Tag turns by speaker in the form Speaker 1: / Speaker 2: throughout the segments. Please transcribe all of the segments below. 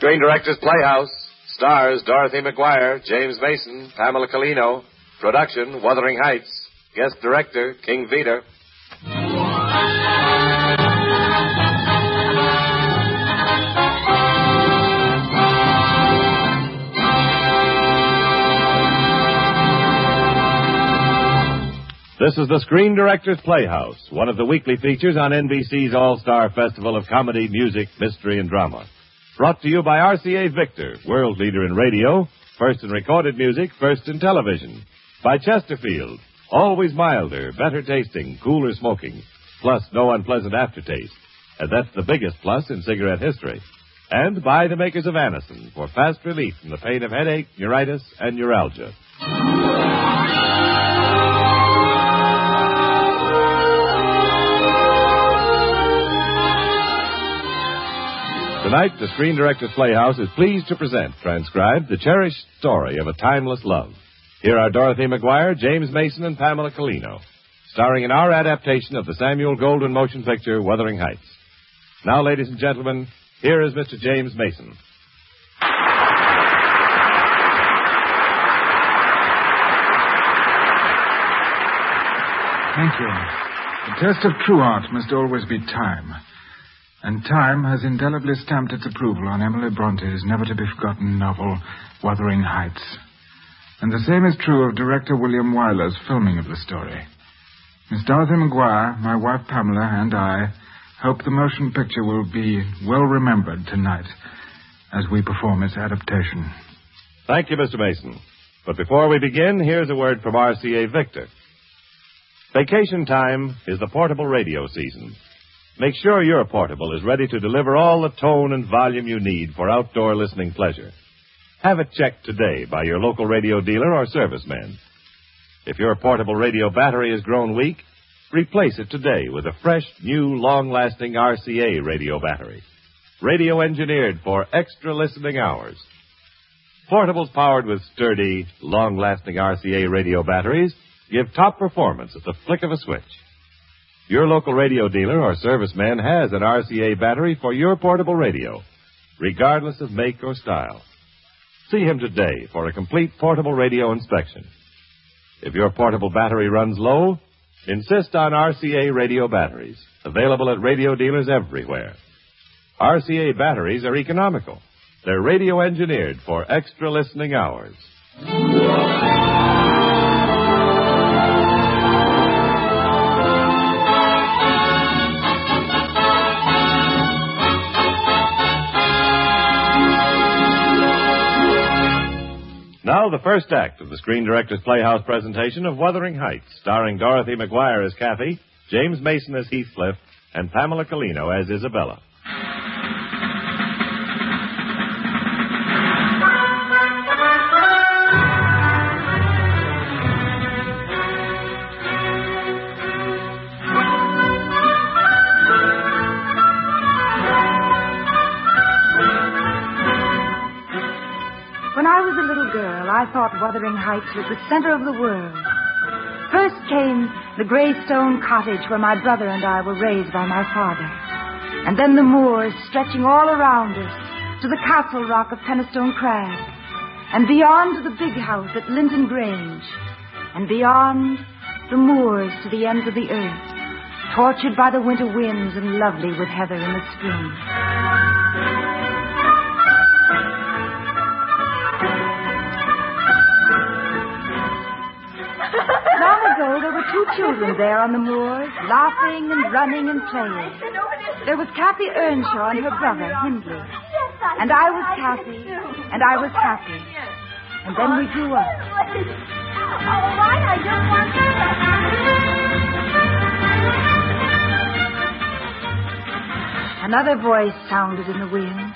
Speaker 1: Screen Directors Playhouse. Stars Dorothy McGuire, James Mason, Pamela Colino. Production, Wuthering Heights. Guest Director, King Vita.
Speaker 2: This is the Screen Directors Playhouse, one of the weekly features on NBC's All-Star Festival of Comedy, Music, Mystery, and Drama. Brought to you by RCA Victor, world leader in radio, first in recorded music, first in television. By Chesterfield, always milder, better tasting, cooler smoking, plus no unpleasant aftertaste. And that's the biggest plus in cigarette history. And by the makers of Anacin for fast relief from the pain of headache, neuritis, and neuralgia. Tonight, the Screen Directors Playhouse is pleased to present, transcribed, the cherished story of a timeless love. Here are Dorothy McGuire, James Mason, and Pamela Colino, starring in our adaptation of the Samuel Goldwyn motion picture, Wuthering Heights. Now, ladies and gentlemen, here is Mr. James Mason.
Speaker 3: Thank you. The test of true art must always be time. And time has indelibly stamped its approval on Emily Bronte's never-to-be-forgotten novel, Wuthering Heights. And the same is true of director William Wyler's filming of the story. Miss Dorothy McGuire, my wife Pamela, and I hope the motion picture will be well remembered tonight as we perform its adaptation.
Speaker 2: Thank you, Mr. Mason. But before we begin, here's a word from RCA Victor. Vacation time is the portable radio season. Make sure your portable is ready to deliver all the tone and volume you need for outdoor listening pleasure. Have it checked today by your local radio dealer or serviceman. If your portable radio battery has grown weak, replace it today with a fresh, new, long-lasting RCA radio battery. Radio engineered for extra listening hours. Portables powered with sturdy, long-lasting RCA radio batteries give top performance at the flick of a switch. Your local radio dealer or serviceman has an RCA battery for your portable radio, regardless of make or style. See him today for a complete portable radio inspection. If your portable battery runs low, insist on RCA radio batteries, available at radio dealers everywhere. RCA batteries are economical. They're radio engineered for extra listening hours. Now, the first act of the Screen Directors Playhouse presentation of Wuthering Heights, starring Dorothy McGuire as Kathy, James Mason as Heathcliff, and Pamela Colino as Isabella.
Speaker 4: I thought Wuthering Heights was the center of the world. First came the gray stone cottage where my brother and I were raised by my father. And then the moors stretching all around us to the castle rock of Penistone Crag. And beyond to the big house at Linton Grange. And beyond, the moors to the ends of the earth, tortured by the winter winds and lovely with heather in the spring. There were two children there on the moors, laughing and running and playing. There was Kathy Earnshaw and her brother, Hindley. And I was Kathy, and I was happy. And then we grew up. Another voice sounded in the wind.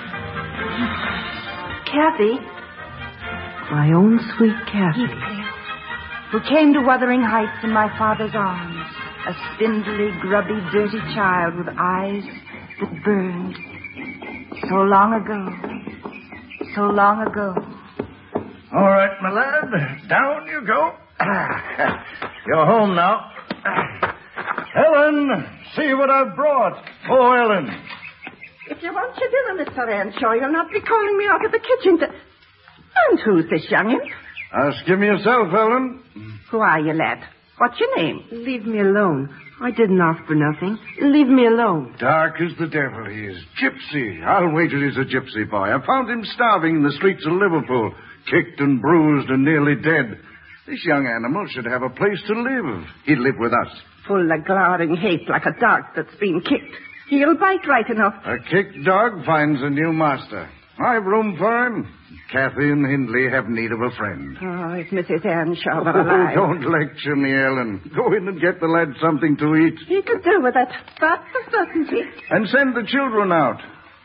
Speaker 4: Kathy. My own sweet Kathy. Who came to Wuthering Heights in my father's arms, a spindly, grubby, dirty child with eyes that burned. So long ago. So long ago.
Speaker 5: All right, my lad. Down you go. You're home now. Ellen, see what I've brought. Oh, Ellen.
Speaker 6: It's you want your dinner, Mr. Earnshaw? You'll not be calling me out of the kitchen to... And who's this young'un?
Speaker 5: Ask him yourself, Ellen.
Speaker 6: Who are you, lad? What's your name?
Speaker 7: Leave me alone. I didn't ask for nothing. Leave me alone.
Speaker 5: Dark as the devil he is. Gypsy. I'll wager he's a gypsy boy. I found him starving in the streets of Liverpool, kicked and bruised and nearly dead. This young animal should have a place to live. He'd live with us.
Speaker 6: Full of glowering hate like a dog that's been kicked. He'll bite right enough.
Speaker 5: A kicked dog finds a new master. I've room for him. Kathy and Hindley have need of a friend.
Speaker 6: Oh, it's Mrs. Earnshaw, but alive.
Speaker 5: Don't lecture me, Ellen. Go in and get the lad something to eat.
Speaker 6: He could do with it. That's a certainty.
Speaker 5: And send the children out.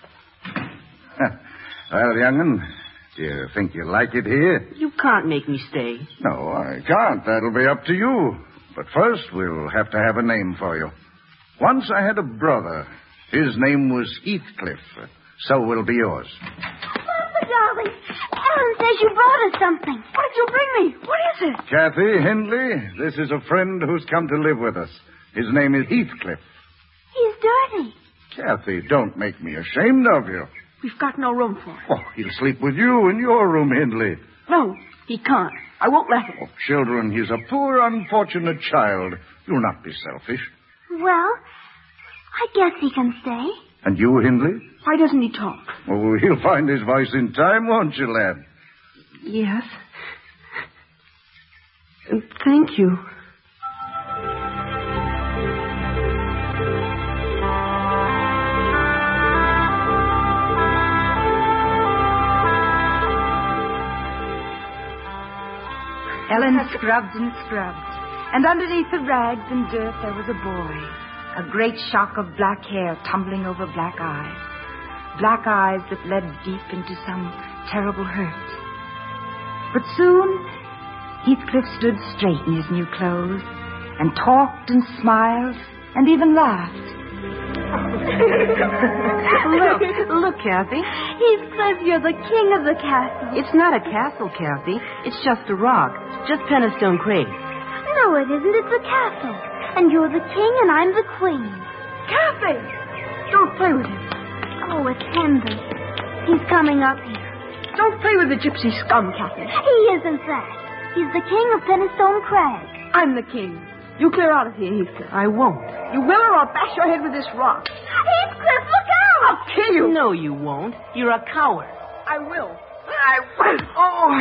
Speaker 5: Well, young'un, do you think you like it here?
Speaker 7: You can't make me stay.
Speaker 5: No, I can't. That'll be up to you. But first, we'll have to have a name for you. Once I had a brother. His name was Heathcliff. So will be yours.
Speaker 8: Papa, darling, Ellen says you brought us something.
Speaker 6: What did you bring me? What is it?
Speaker 5: Kathy, Hindley, this is a friend who's come to live with us. His name is Heathcliff.
Speaker 8: He's dirty.
Speaker 5: Kathy, don't make me ashamed of you.
Speaker 6: We've got no room for him.
Speaker 5: Oh, he'll sleep with you in your room, Hindley.
Speaker 6: No, he can't. I won't let him.
Speaker 5: Oh, children, he's a poor, unfortunate child. You'll not be selfish.
Speaker 8: Well, I guess he can stay.
Speaker 5: And you, Hindley?
Speaker 6: Why doesn't he talk?
Speaker 5: Oh, he'll find his voice in time, won't you, lad?
Speaker 7: Yes. Thank you.
Speaker 4: Ellen scrubbed and scrubbed, and underneath the rags and dirt there was a boy, a great shock of black hair tumbling over black eyes that led deep into some terrible hurt. But soon, Heathcliff stood straight in his new clothes and talked and smiled and even laughed.
Speaker 7: Look, Kathy.
Speaker 8: Heathcliff, you're the king of the castle.
Speaker 7: It's not a castle, Kathy. It's just a rock. Just Penistone Crag.
Speaker 8: No, it isn't. It's a castle. And you're the king and I'm the queen.
Speaker 6: Kathy! Don't play with him.
Speaker 8: Oh, it's Henry. He's coming up here.
Speaker 6: Don't play with the gypsy scum, Kathy.
Speaker 8: He isn't that. He's the king of Penistone Crag.
Speaker 6: I'm the king. You clear out of here, Heathcliff.
Speaker 7: I won't.
Speaker 6: You will or I'll bash your head with this rock.
Speaker 8: Heathcliff, look out!
Speaker 6: I'll kill you.
Speaker 7: No, you won't. You're a coward.
Speaker 6: I will. I will. Oh.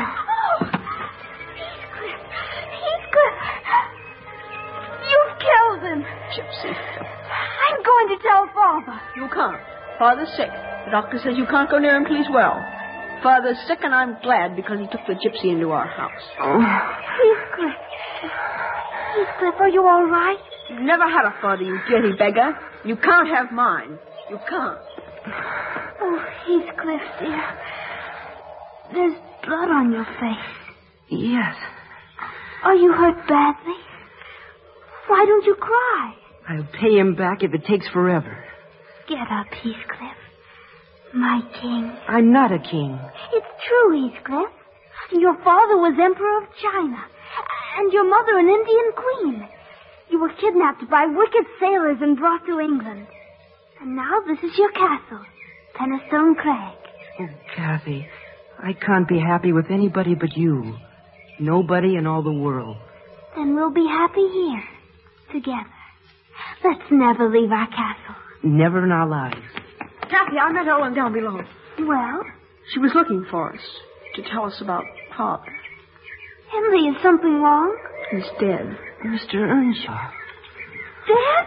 Speaker 8: Heathcliff. You've killed him.
Speaker 6: Gypsy.
Speaker 8: I'm going to tell Father.
Speaker 6: You can't. Father's sick. The doctor says you can't go near him till he's well. Father's sick, and I'm glad because he took the gypsy into our house.
Speaker 7: Oh.
Speaker 8: Heathcliff. Heathcliff, are you all right?
Speaker 6: You've never had a father, you dirty beggar. You can't have mine. You can't.
Speaker 8: Oh, Heathcliff, dear. There's blood on your face.
Speaker 7: Yes.
Speaker 8: Are you hurt badly? Why don't you cry?
Speaker 7: I'll pay him back if it takes forever.
Speaker 8: Get up, Heathcliff. My king.
Speaker 7: I'm not a king.
Speaker 8: It's true, Heathcliff. Your father was Emperor of China, and your mother an Indian queen. You were kidnapped by wicked sailors and brought to England. And now this is your castle, Penistone Crag.
Speaker 7: Oh, Kathy, I can't be happy with anybody but you. Nobody in all the world.
Speaker 8: Then we'll be happy here, together. Let's never leave our castle.
Speaker 7: Never in our lives.
Speaker 6: Kathy, I met Ellen down below.
Speaker 8: Well?
Speaker 6: She was looking for us to tell us about Father.
Speaker 8: Henry, is something wrong?
Speaker 6: He's dead.
Speaker 7: Mr. Earnshaw.
Speaker 8: Dead?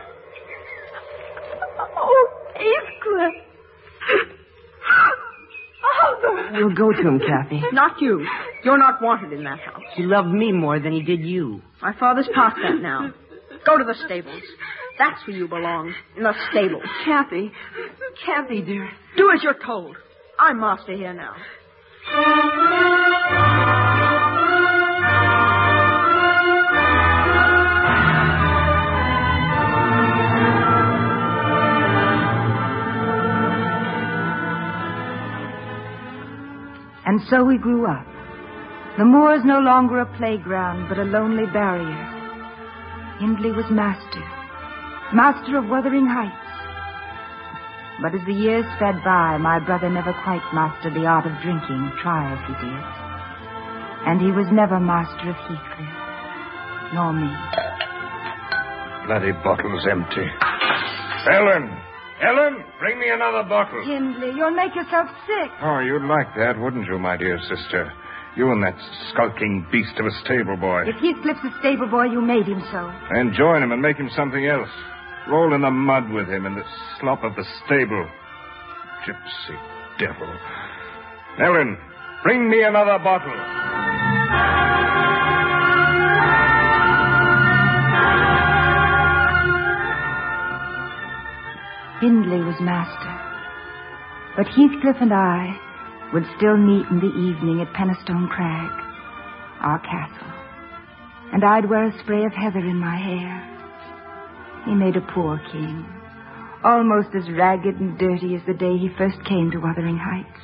Speaker 8: Oh, Heathcliff. Father.
Speaker 7: We'll go to him, Kathy.
Speaker 6: Not you. You're not wanted in that house.
Speaker 7: He loved me more than he did you.
Speaker 6: My father's past that now. Go to the stables. That's where you belong. In the stables.
Speaker 7: Kathy. Kathy, dear.
Speaker 6: Do as you're told. I'm master here now.
Speaker 4: And so we grew up. The moor is no longer a playground, but a lonely barrier. Hindley was master of Wuthering Heights. But as the years sped by, my brother never quite mastered the art of drinking, try as he did. And he was never master of Heathcliff, nor me.
Speaker 5: Bloody bottle's empty. Ellen, bring me another bottle.
Speaker 4: Hindley, you'll make yourself sick.
Speaker 3: Oh, you'd like that, wouldn't you, my dear sister? You and that skulking beast of a stable boy.
Speaker 4: If Heathcliff's a stable boy, you made him so.
Speaker 3: And join him and make him something else. Roll in the mud with him in the slop of the stable. Gypsy devil. Ellen, bring me another bottle.
Speaker 4: Hindley was master. But Heathcliff and I would still meet in the evening at Penistone Crag, our castle. And I'd wear a spray of heather in my hair. He made a poor king, almost as ragged and dirty as the day he first came to Wuthering Heights.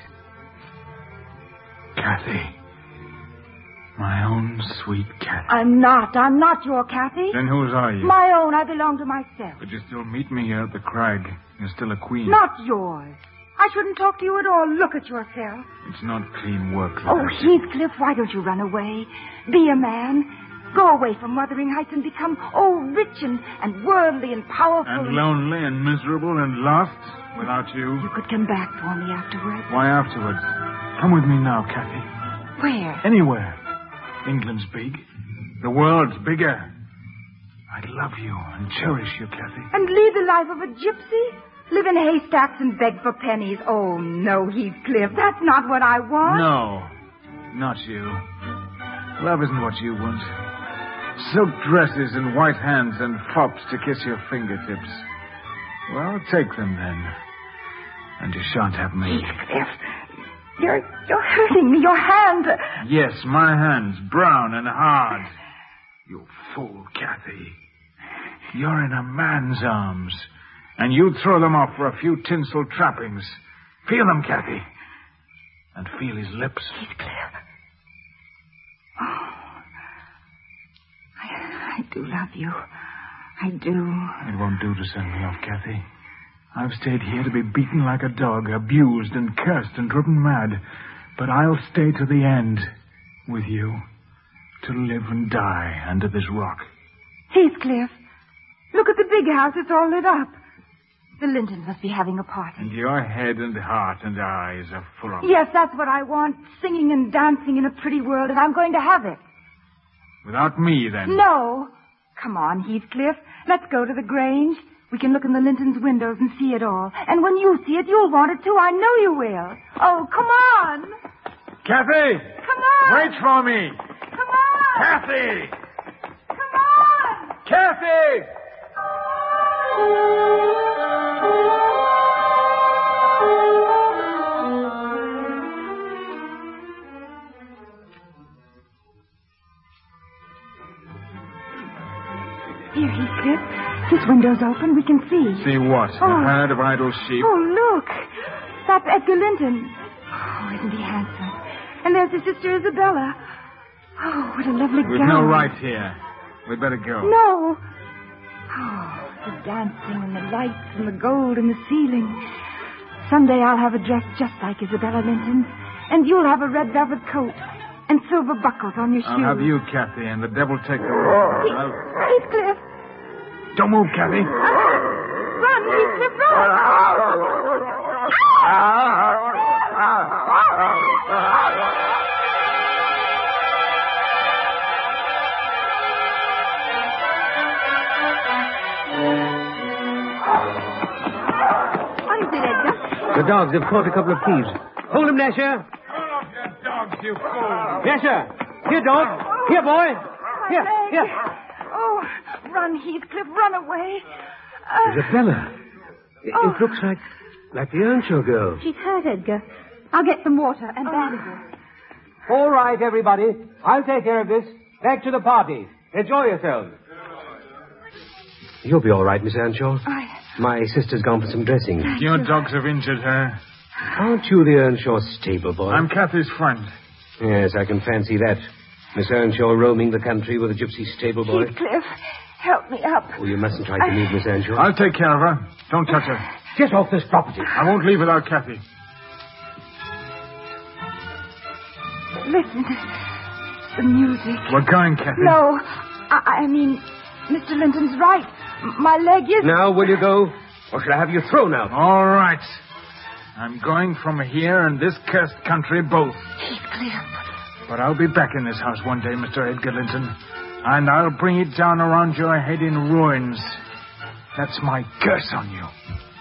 Speaker 3: Kathy. My own sweet Kathy.
Speaker 4: I'm not your Kathy.
Speaker 3: Then whose are you?
Speaker 4: My own. I belong to myself.
Speaker 3: But you still meet me here at the crag. You're still a queen.
Speaker 4: Not yours. I shouldn't talk to you at all. Look at yourself.
Speaker 3: It's not clean work.
Speaker 4: Oh, Heathcliff, why don't you run away? Be a man. Go away from Wuthering Heights and become, rich and worldly and powerful.
Speaker 3: And lonely and miserable and lost without you.
Speaker 4: You could come back for me afterwards.
Speaker 3: Why afterwards? Come with me now, Kathy.
Speaker 4: Where?
Speaker 3: Anywhere. England's big. The world's bigger. I'd love you and cherish you, Kathy.
Speaker 4: And lead the life of a gypsy? Live in haystacks and beg for pennies? Oh, no, Heathcliff. That's not what I want.
Speaker 3: No, not you. Love isn't what you want. Silk dresses and white hands and fops to kiss your fingertips. Well, take them then. And you shan't have me.
Speaker 4: Heathcliff, you're hurting me. Your hand.
Speaker 3: Yes, my hands, brown and hard. You fool, Kathy. You're in a man's arms. And you throw them off for a few tinsel trappings. Feel them, Kathy. And feel his lips.
Speaker 4: Heathcliff. Oh. I do love you. I do.
Speaker 3: It won't do to send me off, Kathy. I've stayed here to be beaten like a dog, abused and cursed and driven mad. But I'll stay to the end with you. To live and die under this rock.
Speaker 4: Heathcliff, look at the big house. It's all lit up. The Lintons must be having a party.
Speaker 3: And your head and heart and eyes are full of it.
Speaker 4: Yes, that's what I want. Singing and dancing in a pretty world, and I'm going to have it.
Speaker 3: Without me, then?
Speaker 4: No. Come on, Heathcliff. Let's go to the Grange. We can look in the Lintons' windows and see it all. And when you see it, you'll want it too. I know you will. Oh, come on.
Speaker 3: Kathy!
Speaker 4: Come on.
Speaker 3: Wait for me.
Speaker 4: Come on.
Speaker 3: Kathy!
Speaker 4: Come on.
Speaker 3: Kathy!
Speaker 4: Here, Heathcliff. This window's open. We can see.
Speaker 3: See what? A herd of idle sheep?
Speaker 4: Oh, look. That's Edgar Linton. Oh, isn't he handsome? And there's his sister Isabella. Oh, what a lovely
Speaker 3: We've
Speaker 4: gown.
Speaker 3: no right here. We'd better go.
Speaker 4: No. Oh, the dancing and the lights and the gold in the ceiling. Someday I'll have a dress just like Isabella Linton's. And you'll have a red velvet coat. And silver buckles on your shoes.
Speaker 3: I'll have you, Kathy, and the devil take the rest.
Speaker 4: Heathcliff.
Speaker 3: Don't move, Kathy.
Speaker 4: Run, Heathcliff, run.
Speaker 6: What is it, Edgar?
Speaker 9: The dogs have caught a couple of thieves. Hold them, Lasher.
Speaker 3: Hold off your dogs, you fool.
Speaker 9: Lasher. Here, dog. Here, boy. Here, here.
Speaker 4: Oh, run, Heathcliff, run away.
Speaker 9: Isabella. It looks like the Earnshaw girl.
Speaker 6: She's hurt, Edgar. I'll get some water and bandages.
Speaker 9: All right, everybody. I'll take care of this. Back to the party. Enjoy yourselves. You'll be all right, Miss Earnshaw. My sister's gone for some dressing.
Speaker 3: Your dogs have injured her.
Speaker 9: Aren't you the Earnshaw stable boy?
Speaker 3: I'm Kathy's friend.
Speaker 9: Yes, I can fancy that. Miss Earnshaw roaming the country with a gypsy stable boy.
Speaker 4: Heathcliff, help me up.
Speaker 9: Oh, you mustn't try to move, Miss Earnshaw.
Speaker 3: I'll take care of her. Don't touch her.
Speaker 9: Get off this property.
Speaker 3: I won't leave without Kathy.
Speaker 4: Listen. The music.
Speaker 3: We're going, Kathy.
Speaker 4: No. I mean, Mr. Linton's right. My leg is...
Speaker 9: Now, will you go? Or shall I have you thrown out?
Speaker 3: All right. I'm going from here and this cursed country both.
Speaker 4: Heathcliff.
Speaker 3: But I'll be back in this house one day, Mr. Edgar Linton. And I'll bring it down around your head in ruins. That's my curse on you.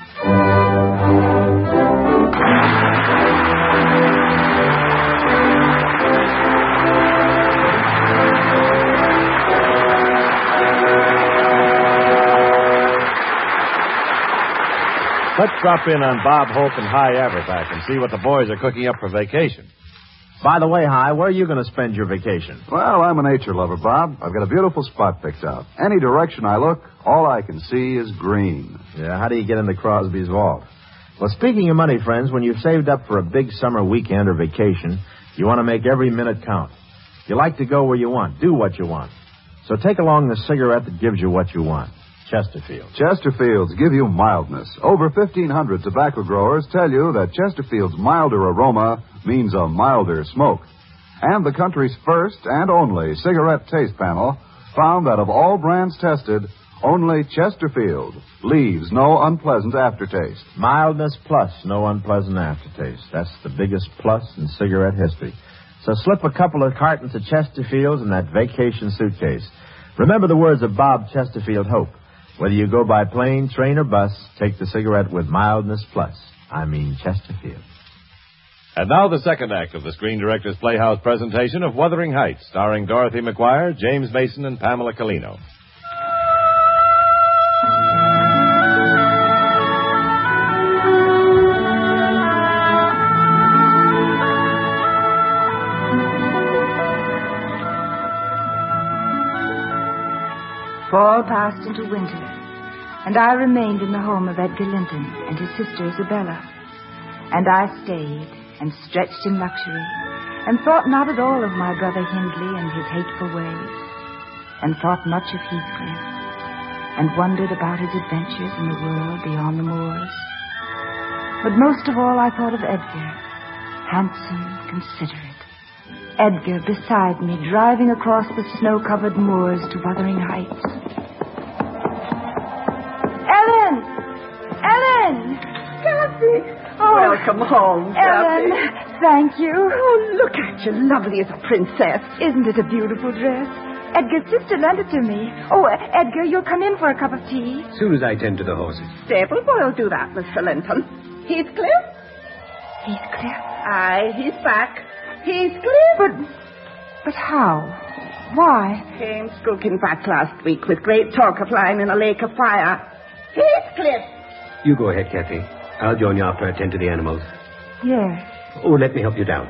Speaker 2: Let's drop in on Bob Hope and Hi Averback and see what the boys are cooking up for vacation.
Speaker 10: By the way, Hi, where are you going to spend your vacation?
Speaker 11: Well, I'm a nature lover, Bob. I've got a beautiful spot picked out. Any direction I look, all I can see is green.
Speaker 10: Yeah, how do you get into Crosby's vault? Well, speaking of money, friends, when you've saved up for a big summer weekend or vacation, you want to make every minute count. You like to go where you want, do what you want. So take along the cigarette that gives you what you want. Chesterfield.
Speaker 11: Chesterfields give you mildness. Over 1,500 tobacco growers tell you that Chesterfield's milder aroma means a milder smoke. And the country's first and only cigarette taste panel found that of all brands tested, only Chesterfield leaves no unpleasant aftertaste.
Speaker 10: Mildness plus no unpleasant aftertaste. That's the biggest plus in cigarette history. So slip a couple of cartons of Chesterfields in that vacation suitcase. Remember the words of Bob Chesterfield Hope. Whether you go by plane, train, or bus, take the cigarette with mildness plus. I mean Chesterfield.
Speaker 2: And now the second act of the Screen Directors Playhouse presentation of Wuthering Heights, starring Dorothy McGuire, James Mason, and Pamela Colino.
Speaker 4: Fall passed into winter, and I remained in the home of Edgar Linton and his sister Isabella. And I stayed and stretched in luxury, and thought not at all of my brother Hindley and his hateful ways, and thought much of Heathcliff, and wondered about his adventures in the world beyond the moors. But most of all, I thought of Edgar, handsome, considerate. Edgar beside me, driving across the snow-covered moors to Wuthering Heights. Ellen! Ellen!
Speaker 6: Kathy!
Speaker 4: Oh,
Speaker 6: welcome home,
Speaker 4: Ellen,
Speaker 6: Kathy.
Speaker 4: thank you.
Speaker 6: Oh, look at you, lovely as a princess.
Speaker 4: Isn't it a beautiful dress? Edgar's sister lent it to me. Oh, Edgar, you'll come in for a cup of tea?
Speaker 9: As soon as I tend to the horses.
Speaker 6: Stable boy will do that, Mr. Linton. Heathcliff?
Speaker 4: Heathcliff?
Speaker 6: Aye, he's back. Heathcliff?
Speaker 4: But how? Why?
Speaker 6: Came skulking back last week with great talk of lying in a lake of fire. Heathcliff!
Speaker 9: You go ahead, Kathy. I'll join you after I tend to the animals.
Speaker 4: Yes.
Speaker 9: Oh, let me help you down.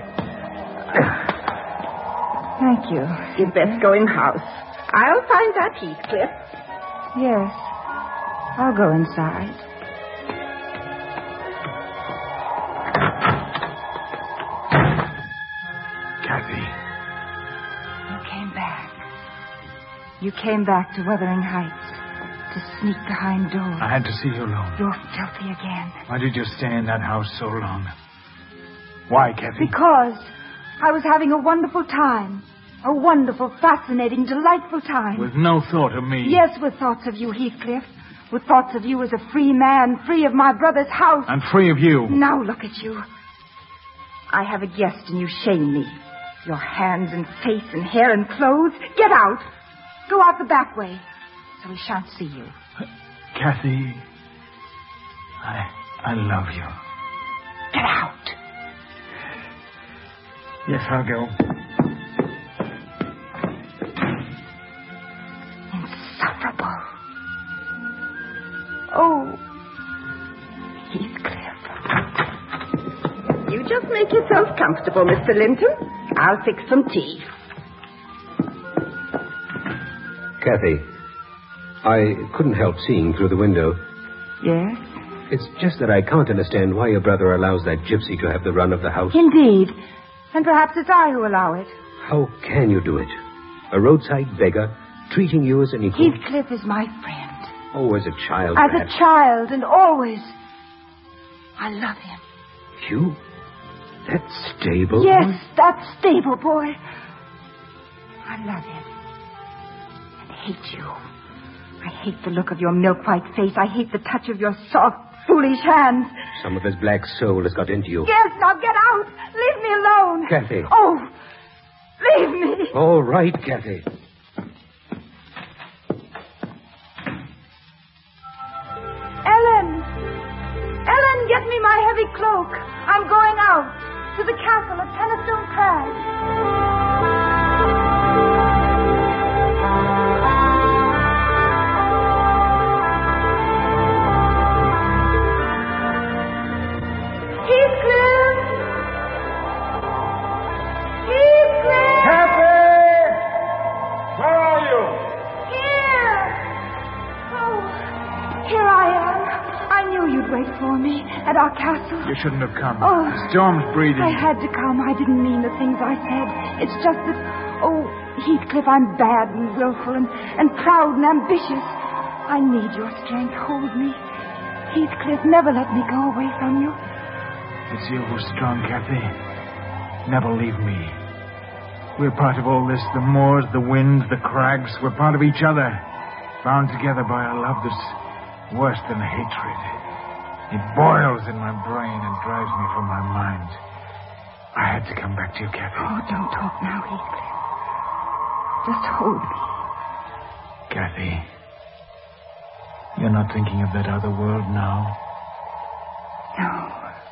Speaker 4: Thank you.
Speaker 6: You'd best go in house. I'll find that Heathcliff.
Speaker 4: Yes. I'll go inside.
Speaker 3: Kathy.
Speaker 4: You came back. You came back to Wuthering Heights to sneak behind doors.
Speaker 3: I had to see you alone.
Speaker 4: You're filthy again.
Speaker 3: Why did you stay in that house so long? Why, Kathy?
Speaker 4: Because I was having a wonderful time. A wonderful, fascinating, delightful time.
Speaker 3: With no thought of me.
Speaker 4: Yes, with thoughts of you, Heathcliff. With thoughts of you as a free man, free of my brother's house.
Speaker 3: And free of you.
Speaker 4: Now look at you. I have a guest and you shame me. Your hands and face and hair and clothes. Get out. Go out the back way so we shan't see you.
Speaker 3: Kathy, I love you.
Speaker 4: Get out.
Speaker 3: Yes, I'll go.
Speaker 4: Insufferable. Oh, Heathcliff.
Speaker 6: You just make yourself comfortable, Mr. Linton. I'll fix some tea.
Speaker 9: Kathy, I couldn't help seeing through the window.
Speaker 4: Yes?
Speaker 9: It's just that I can't understand why your brother allows that gypsy to have the run of the house.
Speaker 4: Indeed. And perhaps it's I who allow it.
Speaker 9: How can you do it? A roadside beggar treating you as an equal.
Speaker 4: Heathcliff is my friend.
Speaker 9: Oh, as a child.
Speaker 4: As
Speaker 9: perhaps.
Speaker 4: a child and always. I love him.
Speaker 9: You? That stable
Speaker 4: Yes,
Speaker 9: boy?
Speaker 4: that stable boy. I love him. And hate you. I hate the look of your milk-white face. I hate the touch of your soft, foolish hands.
Speaker 9: Some of his black soul has got into you.
Speaker 4: Yes, now get out. Leave me alone.
Speaker 9: Kathy.
Speaker 4: Oh, leave me.
Speaker 9: All right, Kathy.
Speaker 4: Ellen, get me my heavy cloak. I'm going out to the castle at Penistone Crag. Heathcliff!
Speaker 3: Kathy! Where are you?
Speaker 4: Here! Oh, here I am. I knew you'd wait for me at our castle.
Speaker 3: You shouldn't have come.
Speaker 4: Oh,
Speaker 3: The storm's breathing.
Speaker 4: I had to come. I didn't mean the things I said. It's just that, Heathcliff, I'm bad and willful and proud and ambitious. I need your strength. Hold me. Heathcliff, never let me go away from you.
Speaker 3: It's you who's strong, Kathy. Never leave me. We're part of all this. The moors, the winds, the crags. We're part of each other. Bound together by a love that's worse than hatred. It boils in my brain and drives me from my mind. I had to come back to you, Kathy.
Speaker 4: Oh, don't talk now, Heathcliff. Just hold me.
Speaker 3: Kathy, you're not thinking of that other world now?
Speaker 4: No.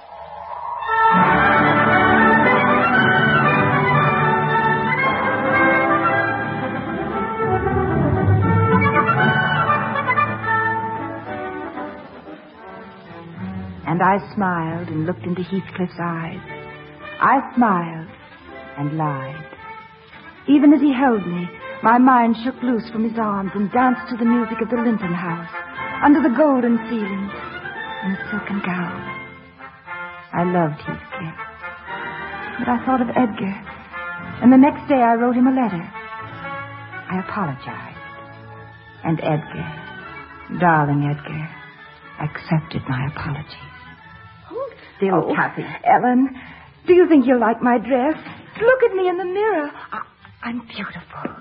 Speaker 4: And I smiled and looked into Heathcliff's eyes. I smiled and lied. Even as he held me, my mind shook loose from his arms and danced to the music of the Linton House, under the golden ceiling, in a silken gown. I loved Heathcliff. But I thought of Edgar, and the next day I wrote him a letter. I apologized. And Edgar, darling Edgar, accepted my apology. Still, Kathy. Ellen, do you think you'll like my dress? Look at me in the mirror. I'm beautiful.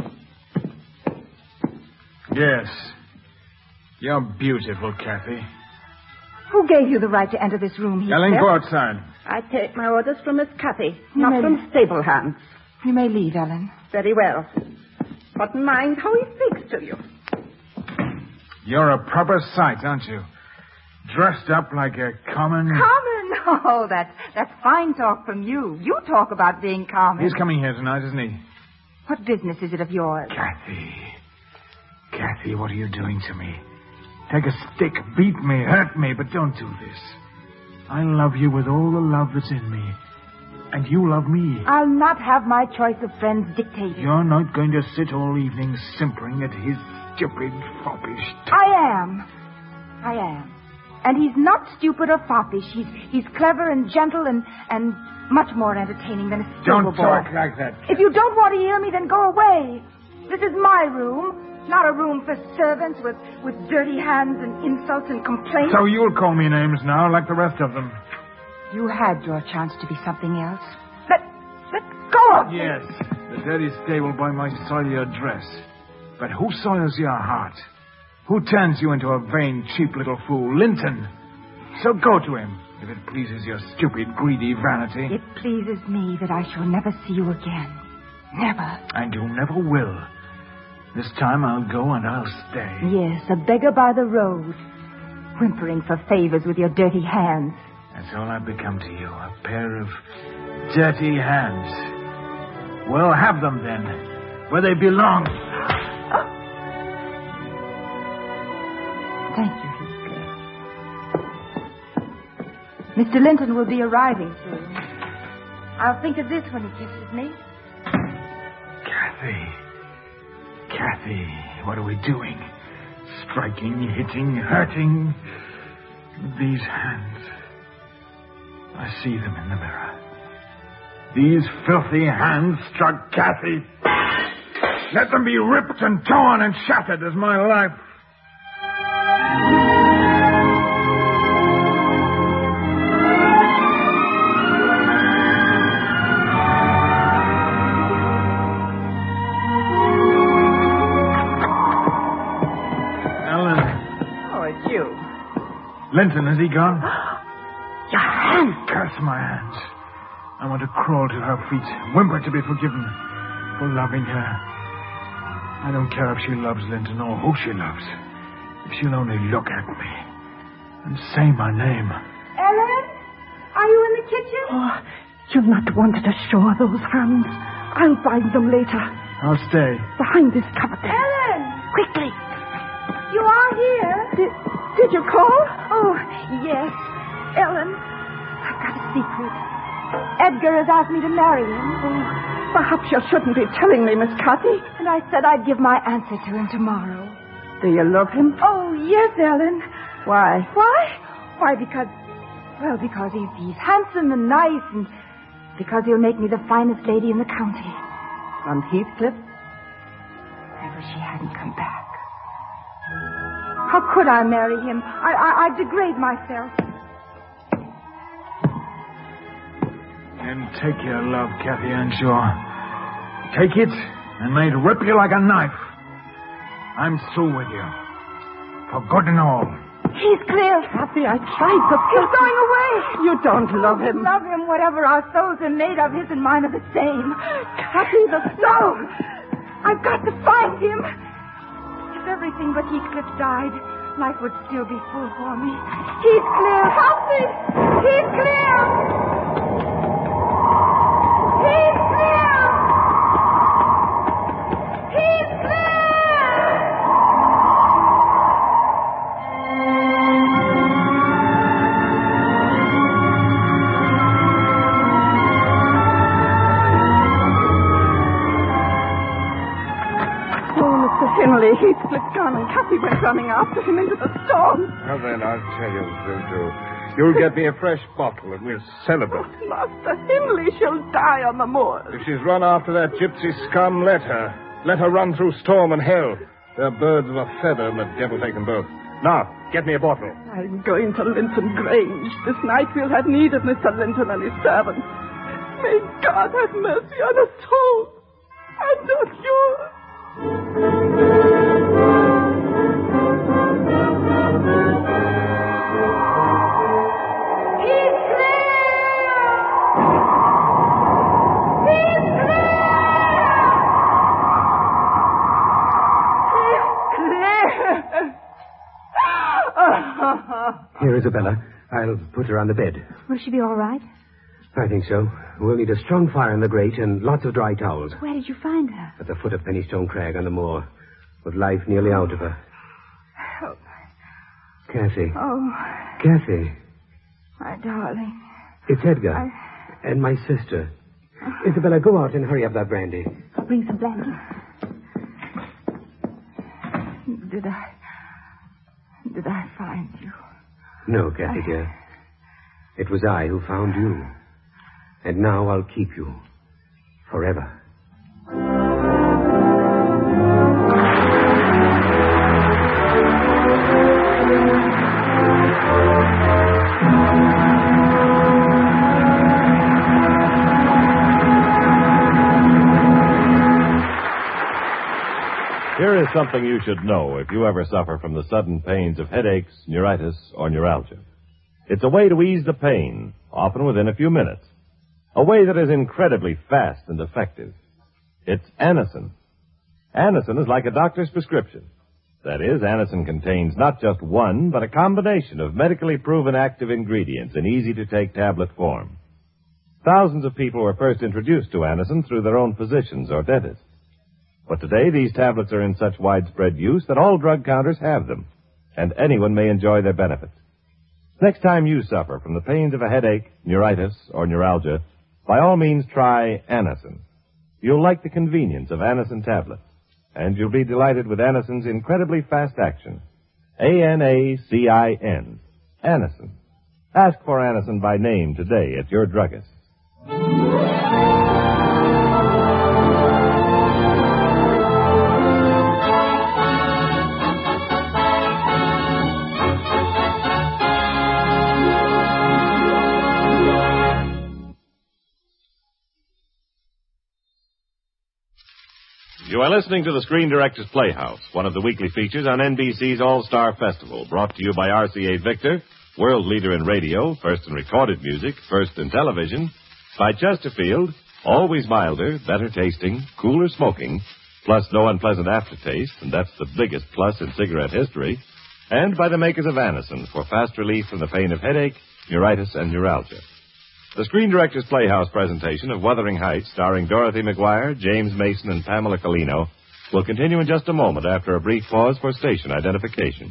Speaker 3: Yes. You're beautiful, Kathy.
Speaker 4: Who gave you the right to enter this room, Heathcliff?
Speaker 3: Ellen, go outside.
Speaker 6: I take my orders from Miss Cathy,
Speaker 4: You
Speaker 6: not
Speaker 4: may-
Speaker 6: from stable hands.
Speaker 4: You may leave, Ellen.
Speaker 6: Very well. But mind how he speaks to you.
Speaker 3: You're a proper sight, aren't you? Dressed up like a common...
Speaker 4: Common? Oh, that's fine talk from you. You talk about being common.
Speaker 3: He's coming here tonight, isn't he?
Speaker 4: What business is it of yours?
Speaker 3: Kathy, what are you doing to me? Take a stick, beat me, hurt me, but don't do this. I love you with all the love that's in me. And you love me.
Speaker 4: I'll not have my choice of friends dictated.
Speaker 3: You're not going to sit all evening simpering at his stupid, foppish...
Speaker 4: I am. And he's not stupid or foppish. He's clever and gentle and much more entertaining than a stable
Speaker 3: Don't
Speaker 4: boy.
Speaker 3: talk like that.
Speaker 4: If you don't want to hear me, then go away. This is my room, not a room for servants with dirty hands and insults and complaints.
Speaker 3: So you'll call me names now, like the rest of them.
Speaker 4: You had your chance to be something else. Let go of me.
Speaker 3: Yes, the dirty stable boy might soil your dress. But who soils your heart? Who turns you into a vain, cheap little fool? Linton. So go to him, if it pleases your stupid, greedy vanity.
Speaker 4: It pleases me that I shall never see you again. Never.
Speaker 3: And you never will. This time I'll go and I'll stay.
Speaker 4: Yes, a beggar by the road, whimpering for favors with your dirty hands.
Speaker 3: That's all I've become to you, a pair of dirty hands. Well, have them then, where they belong.
Speaker 4: Thank you, Heathcliff. Mr. Linton will be arriving soon. I'll think of this when he kisses me.
Speaker 3: Kathy, what are we doing? Striking, hitting, hurting. These hands. I see them in the mirror. These filthy hands struck Kathy. Let them be ripped and torn and shattered as my life. Linton, is he gone?
Speaker 6: Your hand.
Speaker 3: Curse my hands. I want to crawl to her feet, whimper to be forgiven for loving her. I don't care if she loves Linton or who she loves. If she'll only look at me and say my name.
Speaker 4: Ellen? Are you in the kitchen?
Speaker 6: Oh, you'll not want to show her those hands. I'll find them later.
Speaker 3: I'll stay.
Speaker 6: Behind this cupboard there.
Speaker 4: Ellen!
Speaker 6: Quickly.
Speaker 4: You are here?
Speaker 6: Did you call?
Speaker 4: Oh, yes. Ellen, I've got a secret. Edgar has asked me to marry him.
Speaker 6: Oh, perhaps you shouldn't be telling me, Miss Cathy.
Speaker 4: And I said I'd give my answer to him tomorrow.
Speaker 6: Do you love him?
Speaker 4: Oh, yes, Ellen.
Speaker 6: Why?
Speaker 4: Why? Why, because he's handsome and nice, and because he'll make me the finest lady in the county.
Speaker 6: On Heathcliff?
Speaker 4: I wish he hadn't come back. How could I marry him? I'd degrade myself.
Speaker 3: Then take your love, Cathy Anshaw. Take it, and may it rip you like a knife. I'm through with you. For good and all.
Speaker 4: He's clear.
Speaker 6: Cathy, I tried to...
Speaker 4: He's going away.
Speaker 6: You don't love him.
Speaker 4: Love him, whatever our souls are made of. His and mine are the same. Cathy, no. I've got to find him. If everything but Heathcliff died, life would still be full for me. He's clear. Help me. He's clear. He's clear. He's clear.
Speaker 6: Finlay, Heathcliff gone, and Cathy went running after him into the storm.
Speaker 12: Now then, I'll tell you what we'll do. You'll get me a fresh bottle, and we'll celebrate.
Speaker 6: Oh, Master Hindley, she'll die on the moors.
Speaker 12: If she's run after that gypsy scum, let her. Let her run through storm and hell. They're birds of a feather, and the devil take them both. Now, get me a bottle.
Speaker 6: I'm going to Linton Grange. This night we'll have need of Mr. Linton and his servants. May God have mercy on us all. And on yours.
Speaker 13: Here, Isabella. I'll put her on the bed.
Speaker 4: Will she be all right?
Speaker 13: I think so. We'll need a strong fire in the grate and lots of dry towels.
Speaker 4: Where did you find her?
Speaker 13: At the foot of Pennystone Crag on the moor, with life nearly out of her.
Speaker 4: Oh.
Speaker 13: Cathy.
Speaker 4: Oh.
Speaker 13: Cathy.
Speaker 4: My darling.
Speaker 13: It's Edgar. And my sister. Isabella, go out and hurry up that brandy.
Speaker 4: I'll bring some blankets. Did I find you?
Speaker 13: No, Cathy, dear. It was I who found you. And now I'll keep you. Forever.
Speaker 2: Here is something you should know if you ever suffer from the sudden pains of headaches, neuritis, or neuralgia. It's a way to ease the pain, often within a few minutes. A way that is incredibly fast and effective. It's Anacin. Anacin is like a doctor's prescription. That is, Anacin contains not just one, but a combination of medically proven active ingredients in easy-to-take tablet form. Thousands of people were first introduced to Anacin through their own physicians or dentists. But today, these tablets are in such widespread use that all drug counters have them, and anyone may enjoy their benefits. Next time you suffer from the pains of a headache, neuritis, or neuralgia, by all means try Anacin. You'll like the convenience of Anacin tablets, and you'll be delighted with Anacin's incredibly fast action. Anacin. Anacin. Ask for Anacin by name today at your druggist. You are listening to the Screen Directors Playhouse, one of the weekly features on NBC's All-Star Festival, brought to you by RCA Victor, world leader in radio, first in recorded music, first in television, by Chesterfield, always milder, better tasting, cooler smoking, plus no unpleasant aftertaste, and that's the biggest plus in cigarette history, and by the makers of Anacin for fast relief from the pain of headache, neuritis, and neuralgia. The Screen Directors Playhouse presentation of Wuthering Heights, starring Dorothy McGuire, James Mason, and Pamela Colino, will continue in just a moment after a brief pause for station identification.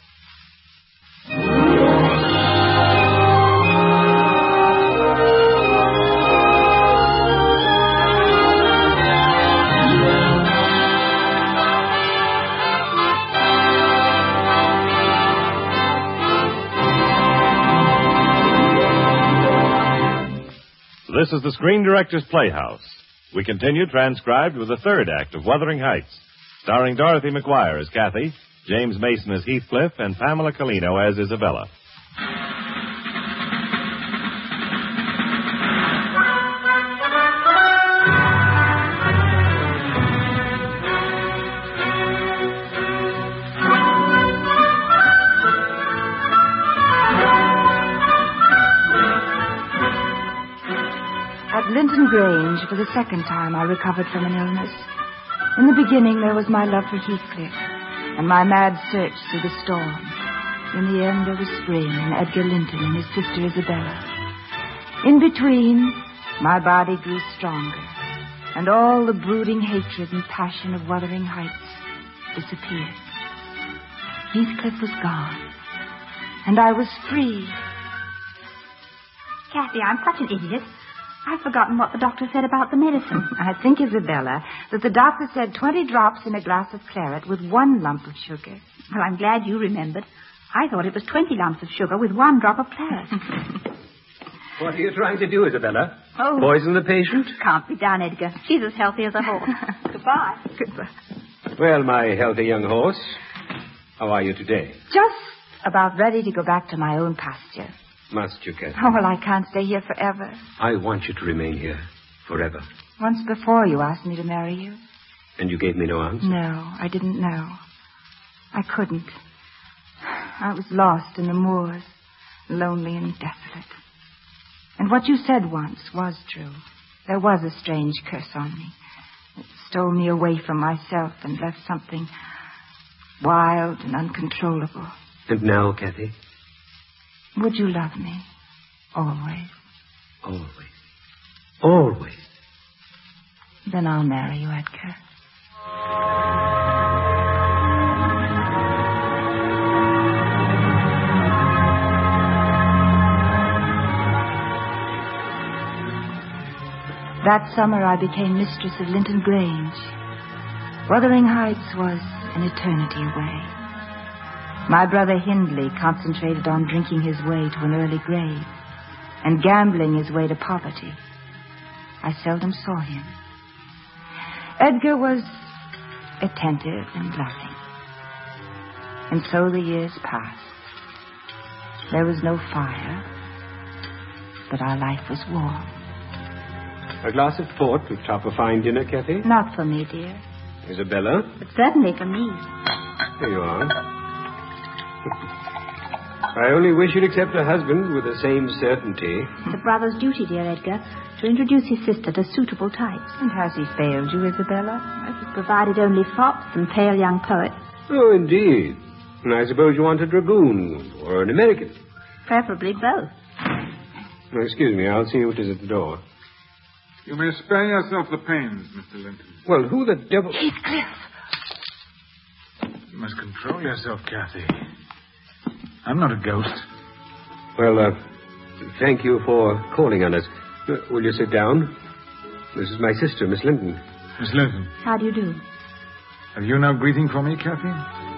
Speaker 2: This is the Screen Directors Playhouse. We continue transcribed with the third act of Wuthering Heights, starring Dorothy McGuire as Kathy, James Mason as Heathcliff, and Pamela Colino as Isabella.
Speaker 4: Linton Grange, for the second time, I recovered from an illness. In the beginning, there was my love for Heathcliff and my mad search through the storm. In the end, there was Spring and Edgar Linton and his sister Isabella. In between, my body grew stronger, and all the brooding hatred and passion of Wuthering Heights disappeared. Heathcliff was gone, and I was free.
Speaker 8: Kathy, I'm such an idiot. I've forgotten what the doctor said about the medicine.
Speaker 4: I think, Isabella, that the doctor said 20 drops in a glass of claret with 1 lump of sugar.
Speaker 8: Well, I'm glad you remembered. I thought it was 20 lumps of sugar with 1 drop of claret.
Speaker 13: What are you trying to do, Isabella?
Speaker 8: Oh.
Speaker 13: Poison the patient?
Speaker 8: Can't be done, Edgar. She's as healthy as a horse. Goodbye.
Speaker 4: Goodbye.
Speaker 13: Well, my healthy young horse, how are you today?
Speaker 4: Just about ready to go back to my own pasture.
Speaker 13: Must you, Kathy?
Speaker 4: Oh, well, I can't stay here forever.
Speaker 13: I want you to remain here forever.
Speaker 4: Once before you asked me to marry you.
Speaker 13: And you gave me no answer?
Speaker 4: No, I didn't know. I couldn't. I was lost in the moors, lonely and desolate. And what you said once was true. There was a strange curse on me. It stole me away from myself and left something wild and uncontrollable.
Speaker 13: And now, Kathy?
Speaker 4: Would you love me? Always?
Speaker 13: Always. Always.
Speaker 4: Then I'll marry you, Edgar. That summer I became mistress of Linton Grange. Wuthering Heights was an eternity away. My brother Hindley concentrated on drinking his way to an early grave and gambling his way to poverty. I seldom saw him. Edgar was attentive and loving. And so the years passed. There was no fire, but our life was warm.
Speaker 13: A glass of port to top a fine dinner, Kathy?
Speaker 4: Not for me, dear.
Speaker 13: Isabella?
Speaker 8: But certainly for me.
Speaker 13: Here you are. I only wish you'd accept a husband with the same certainty.
Speaker 8: It's a brother's duty, dear Edgar, to introduce his sister to suitable types.
Speaker 4: And has he failed you, Isabella?
Speaker 8: He's provided only fops and pale young poets.
Speaker 13: Oh, indeed. And I suppose you want a dragoon or an American.
Speaker 8: Preferably both.
Speaker 13: Oh, excuse me, I'll see what is at the door.
Speaker 3: You may spare yourself the pains, Mr. Linton.
Speaker 13: Well, who the devil...
Speaker 4: Heathcliff!
Speaker 3: You must control yourself, Kathy. I'm not a ghost.
Speaker 13: Well, thank you for calling on us. Will you sit down? This is my sister, Miss Linton.
Speaker 3: Miss Linton.
Speaker 8: How do you do?
Speaker 3: Have you no greeting for me, Kathy?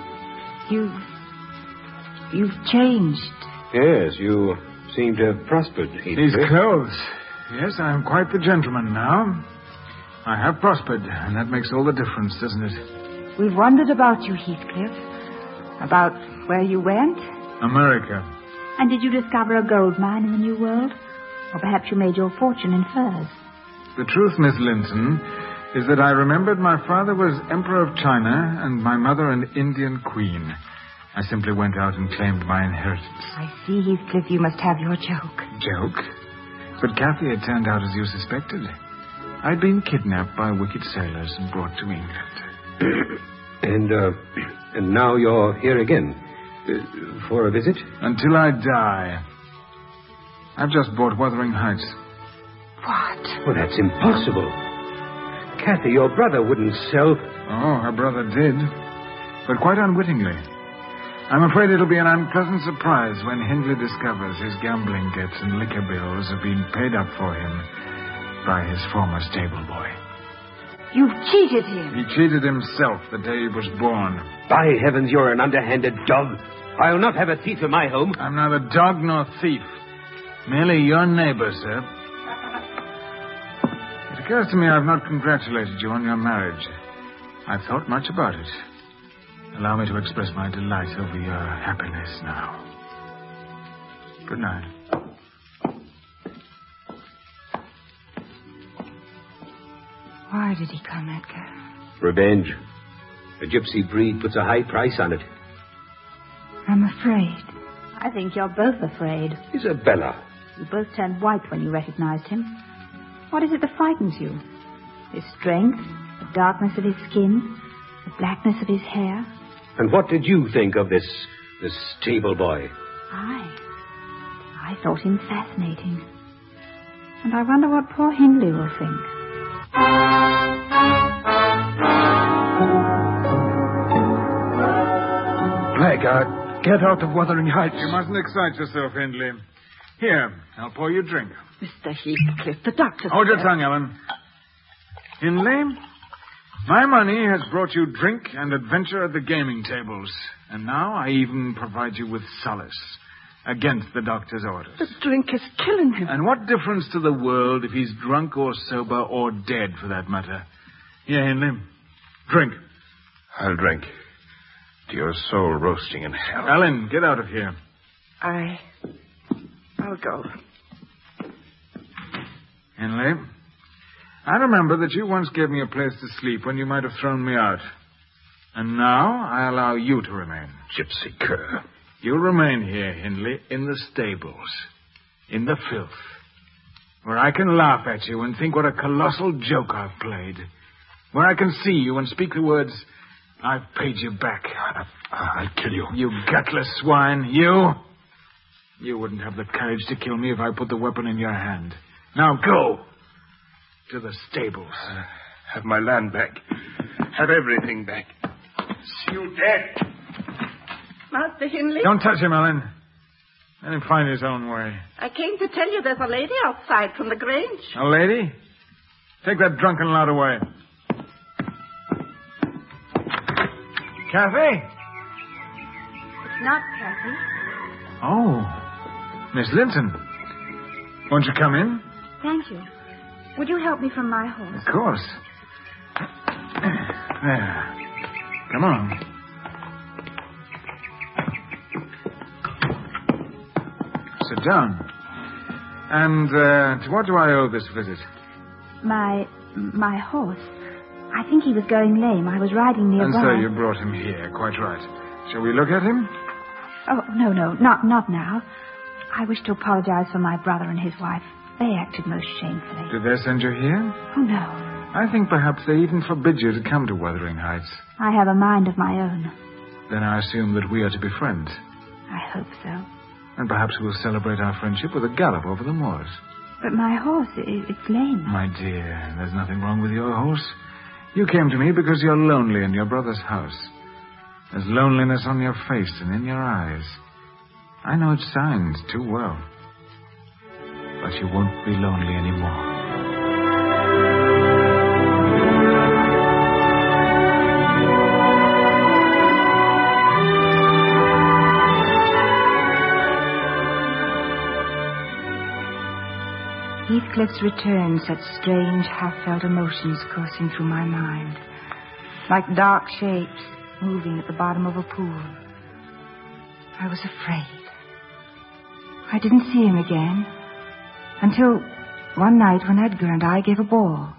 Speaker 4: You've changed.
Speaker 13: Yes, you seem to have prospered, Heathcliff.
Speaker 3: These clothes. Yes, I am quite the gentleman now. I have prospered, and that makes all the difference, doesn't it?
Speaker 4: We've wondered about you, Heathcliff. About where you went.
Speaker 3: America.
Speaker 8: And did you discover a gold mine in the New World? Or perhaps you made your fortune in furs?
Speaker 3: The truth, Miss Linton, is that I remembered my father was Emperor of China and my mother an Indian queen. I simply went out and claimed my inheritance.
Speaker 4: I see, Heathcliff, you must have your joke.
Speaker 3: Joke? But Kathy had turned out as you suspected. I'd been kidnapped by wicked sailors and brought to England.
Speaker 13: And now you're here again. For a visit?
Speaker 3: Until I die. I've just bought Wuthering Heights.
Speaker 4: What?
Speaker 13: Well, that's impossible. Kathy, your brother wouldn't sell...
Speaker 3: Oh, her brother did. But quite unwittingly. I'm afraid it'll be an unpleasant surprise when Hindley discovers his gambling debts and liquor bills have been paid up for him by his former stable boy.
Speaker 4: You've cheated him.
Speaker 3: He cheated himself the day he was born.
Speaker 13: By heavens, you're an underhanded dog. I'll not have a thief in my home.
Speaker 3: I'm neither dog nor thief. Merely your neighbor, sir. It occurs to me I've not congratulated you on your marriage. I've thought much about it. Allow me to express my delight over your happiness now. Good night.
Speaker 4: Why did he come, Edgar?
Speaker 13: Revenge. The gypsy breed puts a high price on it.
Speaker 4: I'm afraid.
Speaker 14: I think you're both afraid.
Speaker 13: Isabella.
Speaker 14: You both turned white when you recognized him. What is it that frightens you? His strength, the darkness of his skin, the blackness of his hair?
Speaker 13: And what did you think of this stable boy?
Speaker 14: I thought him fascinating. And I wonder what poor Hindley will think.
Speaker 3: Blackguard, get out of Wuthering Heights. You mustn't excite yourself, Hindley. Here, I'll pour you a drink.
Speaker 6: Mr. Heathcliff, the doctor's...
Speaker 3: Hold your tongue, Ellen. Hindley, my money has brought you drink and adventure at the gaming tables. And now I even provide you with solace against the doctor's orders.
Speaker 6: The drink is killing him.
Speaker 3: And what difference to the world if he's drunk or sober or dead, for that matter? Here, Hindley, drink.
Speaker 12: I'll drink. To your soul roasting in hell.
Speaker 3: Ellen, get out of here.
Speaker 6: I'll go.
Speaker 3: Hindley, I remember that you once gave me a place to sleep when you might have thrown me out. And now I allow you to remain.
Speaker 12: Gypsy cur.
Speaker 3: You'll remain here, Hindley, in the stables, in the filth, where I can laugh at you and think what a colossal joke I've played, where I can see you and speak the words, I've paid you back.
Speaker 12: I'll kill you.
Speaker 3: You gutless swine, you! You wouldn't have the courage to kill me if I put the weapon in your hand. Now go to the stables.
Speaker 12: Have my land back. Have everything back. See you dead.
Speaker 6: Master Hindley?
Speaker 3: Don't touch him, Ellen. Let him find his own way.
Speaker 6: I came to tell you there's a lady outside from the Grange.
Speaker 3: A lady? Take that drunken lout away. Kathy?
Speaker 14: It's not Kathy.
Speaker 3: Oh, Miss Linton. Won't you come in?
Speaker 14: Thank you. Would you help me from my horse?
Speaker 3: Of course. There. Come on. Sit down. And to what do I owe this visit?
Speaker 14: My horse. I think he was going lame. I was riding nearby.
Speaker 3: And so you brought him here. Quite right. Shall we look at him?
Speaker 14: Oh, no, not now. I wish to apologize for my brother and his wife. They acted most shamefully.
Speaker 3: Did they send you here?
Speaker 14: Oh, no.
Speaker 3: I think perhaps they even forbid you to come to Wuthering Heights.
Speaker 14: I have a mind of my own.
Speaker 3: Then I assume that we are to be friends.
Speaker 14: I hope so.
Speaker 3: And perhaps we'll celebrate our friendship with a gallop over the moors.
Speaker 14: But my horse, it's lame.
Speaker 3: My dear, there's nothing wrong with your horse. You came to me because you're lonely in your brother's house. There's loneliness on your face and in your eyes. I know its signs too well. But you won't be lonely anymore.
Speaker 4: Heathcliff's return set strange, half-felt emotions coursing through my mind, like dark shapes moving at the bottom of a pool. I was afraid. I didn't see him again until one night when Edgar and I gave a ball.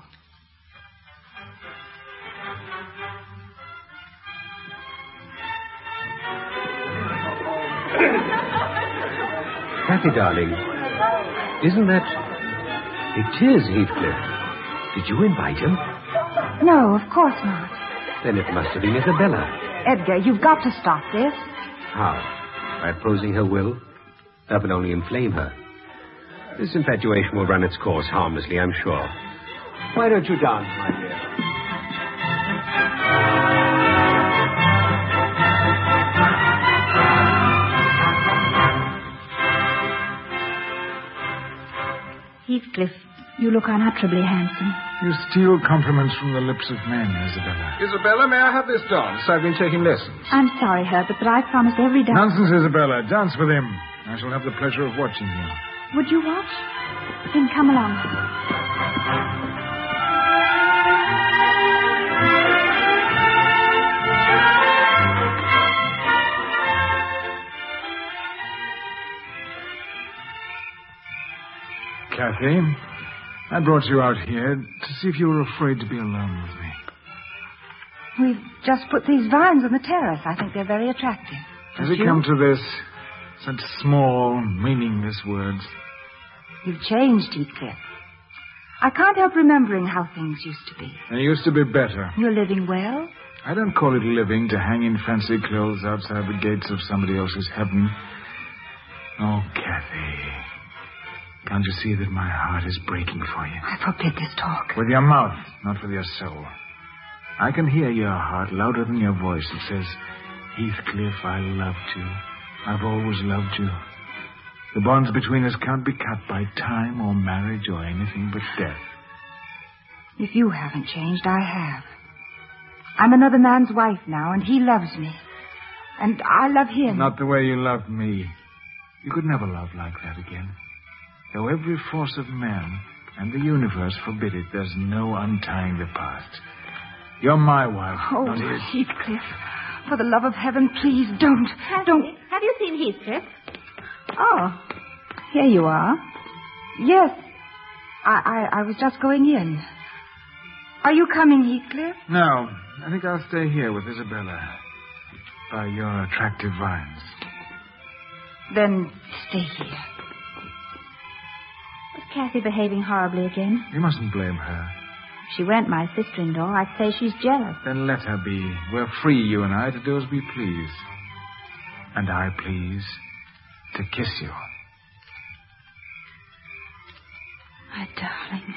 Speaker 13: Kathy, darling, isn't that... It is Heathcliff. Did you invite him?
Speaker 4: No, of course not.
Speaker 13: Then it must have been Isabella.
Speaker 4: Edgar, you've got to stop this.
Speaker 13: How? By opposing her will? That will only inflame her. This infatuation will run its course harmlessly, I'm sure.
Speaker 9: Why don't you dance, my dear?
Speaker 14: Heathcliff, you look unutterably handsome.
Speaker 3: You steal compliments from the lips of men, Isabella.
Speaker 12: Isabella, may I have this dance? I've been taking lessons.
Speaker 14: I'm sorry, Herbert, but I promised every dance...
Speaker 3: Nonsense, Isabella. Dance with him. I shall have the pleasure of watching you.
Speaker 14: Would you watch? Then come along.
Speaker 3: Kathy, I brought you out here to see if you were afraid to be alone with me.
Speaker 4: We've just put these vines on the terrace. I think they're very attractive.
Speaker 3: Has it come to this? Such small, meaningless words.
Speaker 4: You've changed, Heathcliff. I can't help remembering how things used to be.
Speaker 3: They used to be better.
Speaker 4: You're living well?
Speaker 3: I don't call it living to hang in fancy clothes outside the gates of somebody else's heaven. Oh, Kathy. Can't you see that my heart is breaking for you?
Speaker 4: I forbid this talk.
Speaker 3: With your mouth, not with your soul. I can hear your heart louder than your voice. It says, Heathcliff, I loved you. I've always loved you. The bonds between us can't be cut by time or marriage or anything but death.
Speaker 4: If you haven't changed, I have. I'm another man's wife now, and he loves me. And I love him.
Speaker 3: Not the way you loved me. You could never love like that again. Though every force of man and the universe forbid it, there's no untying the past. You're my wife,
Speaker 4: oh,
Speaker 3: not his.
Speaker 4: Heathcliff, for the love of heaven, please don't. Don't.
Speaker 14: Have you seen Heathcliff? Oh, here you are.
Speaker 4: Yes. I was just going in. Are you coming, Heathcliff?
Speaker 3: No. I think I'll stay here with Isabella. By your attractive vines.
Speaker 4: Then stay here.
Speaker 14: Is Kathy behaving horribly again?
Speaker 3: You mustn't blame her.
Speaker 14: If she weren't my sister-in-law, I'd say she's jealous.
Speaker 3: Then let her be. We're free, you and I, to do as we please. And I please to kiss you.
Speaker 14: My darling.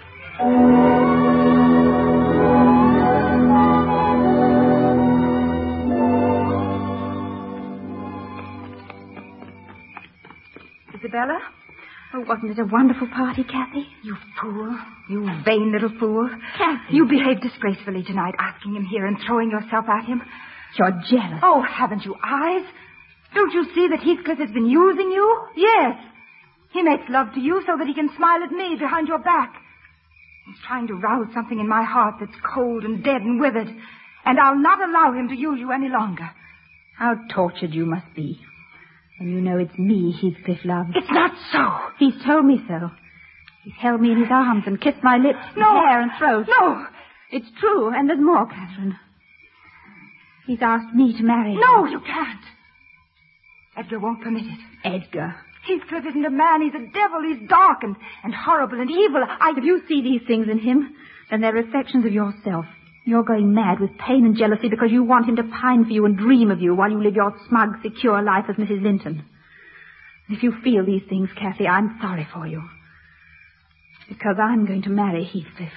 Speaker 4: Isabella?
Speaker 14: Oh, wasn't it a wonderful party, Kathy?
Speaker 4: You fool. You vain little fool.
Speaker 14: Kathy.
Speaker 4: You behaved disgracefully tonight, asking him here and throwing yourself at him.
Speaker 14: You're jealous.
Speaker 4: Oh, haven't you eyes? Don't you see that Heathcliff has been using you? Yes. He makes love to you so that he can smile at me behind your back. He's trying to rouse something in my heart that's cold and dead and withered. And I'll not allow him to use you any longer.
Speaker 14: How tortured you must be. And you know it's me Heathcliff loves.
Speaker 4: It's not so.
Speaker 14: He's told me so. He's held me in his arms and kissed my lips and hair and throat.
Speaker 4: No.
Speaker 14: It's true, and there's more, Catherine. He's asked me to marry him.
Speaker 4: No, you can't. Edgar won't permit it.
Speaker 14: Edgar?
Speaker 4: Heathcliff isn't a man. He's a devil. He's dark and horrible and evil.
Speaker 14: If you see these things in him, then they're reflections of yourself. You're going mad with pain and jealousy because you want him to pine for you and dream of you while you live your smug, secure life as Mrs. Linton. If you feel these things, Kathy, I'm sorry for you. Because I'm going to marry Heathcliff.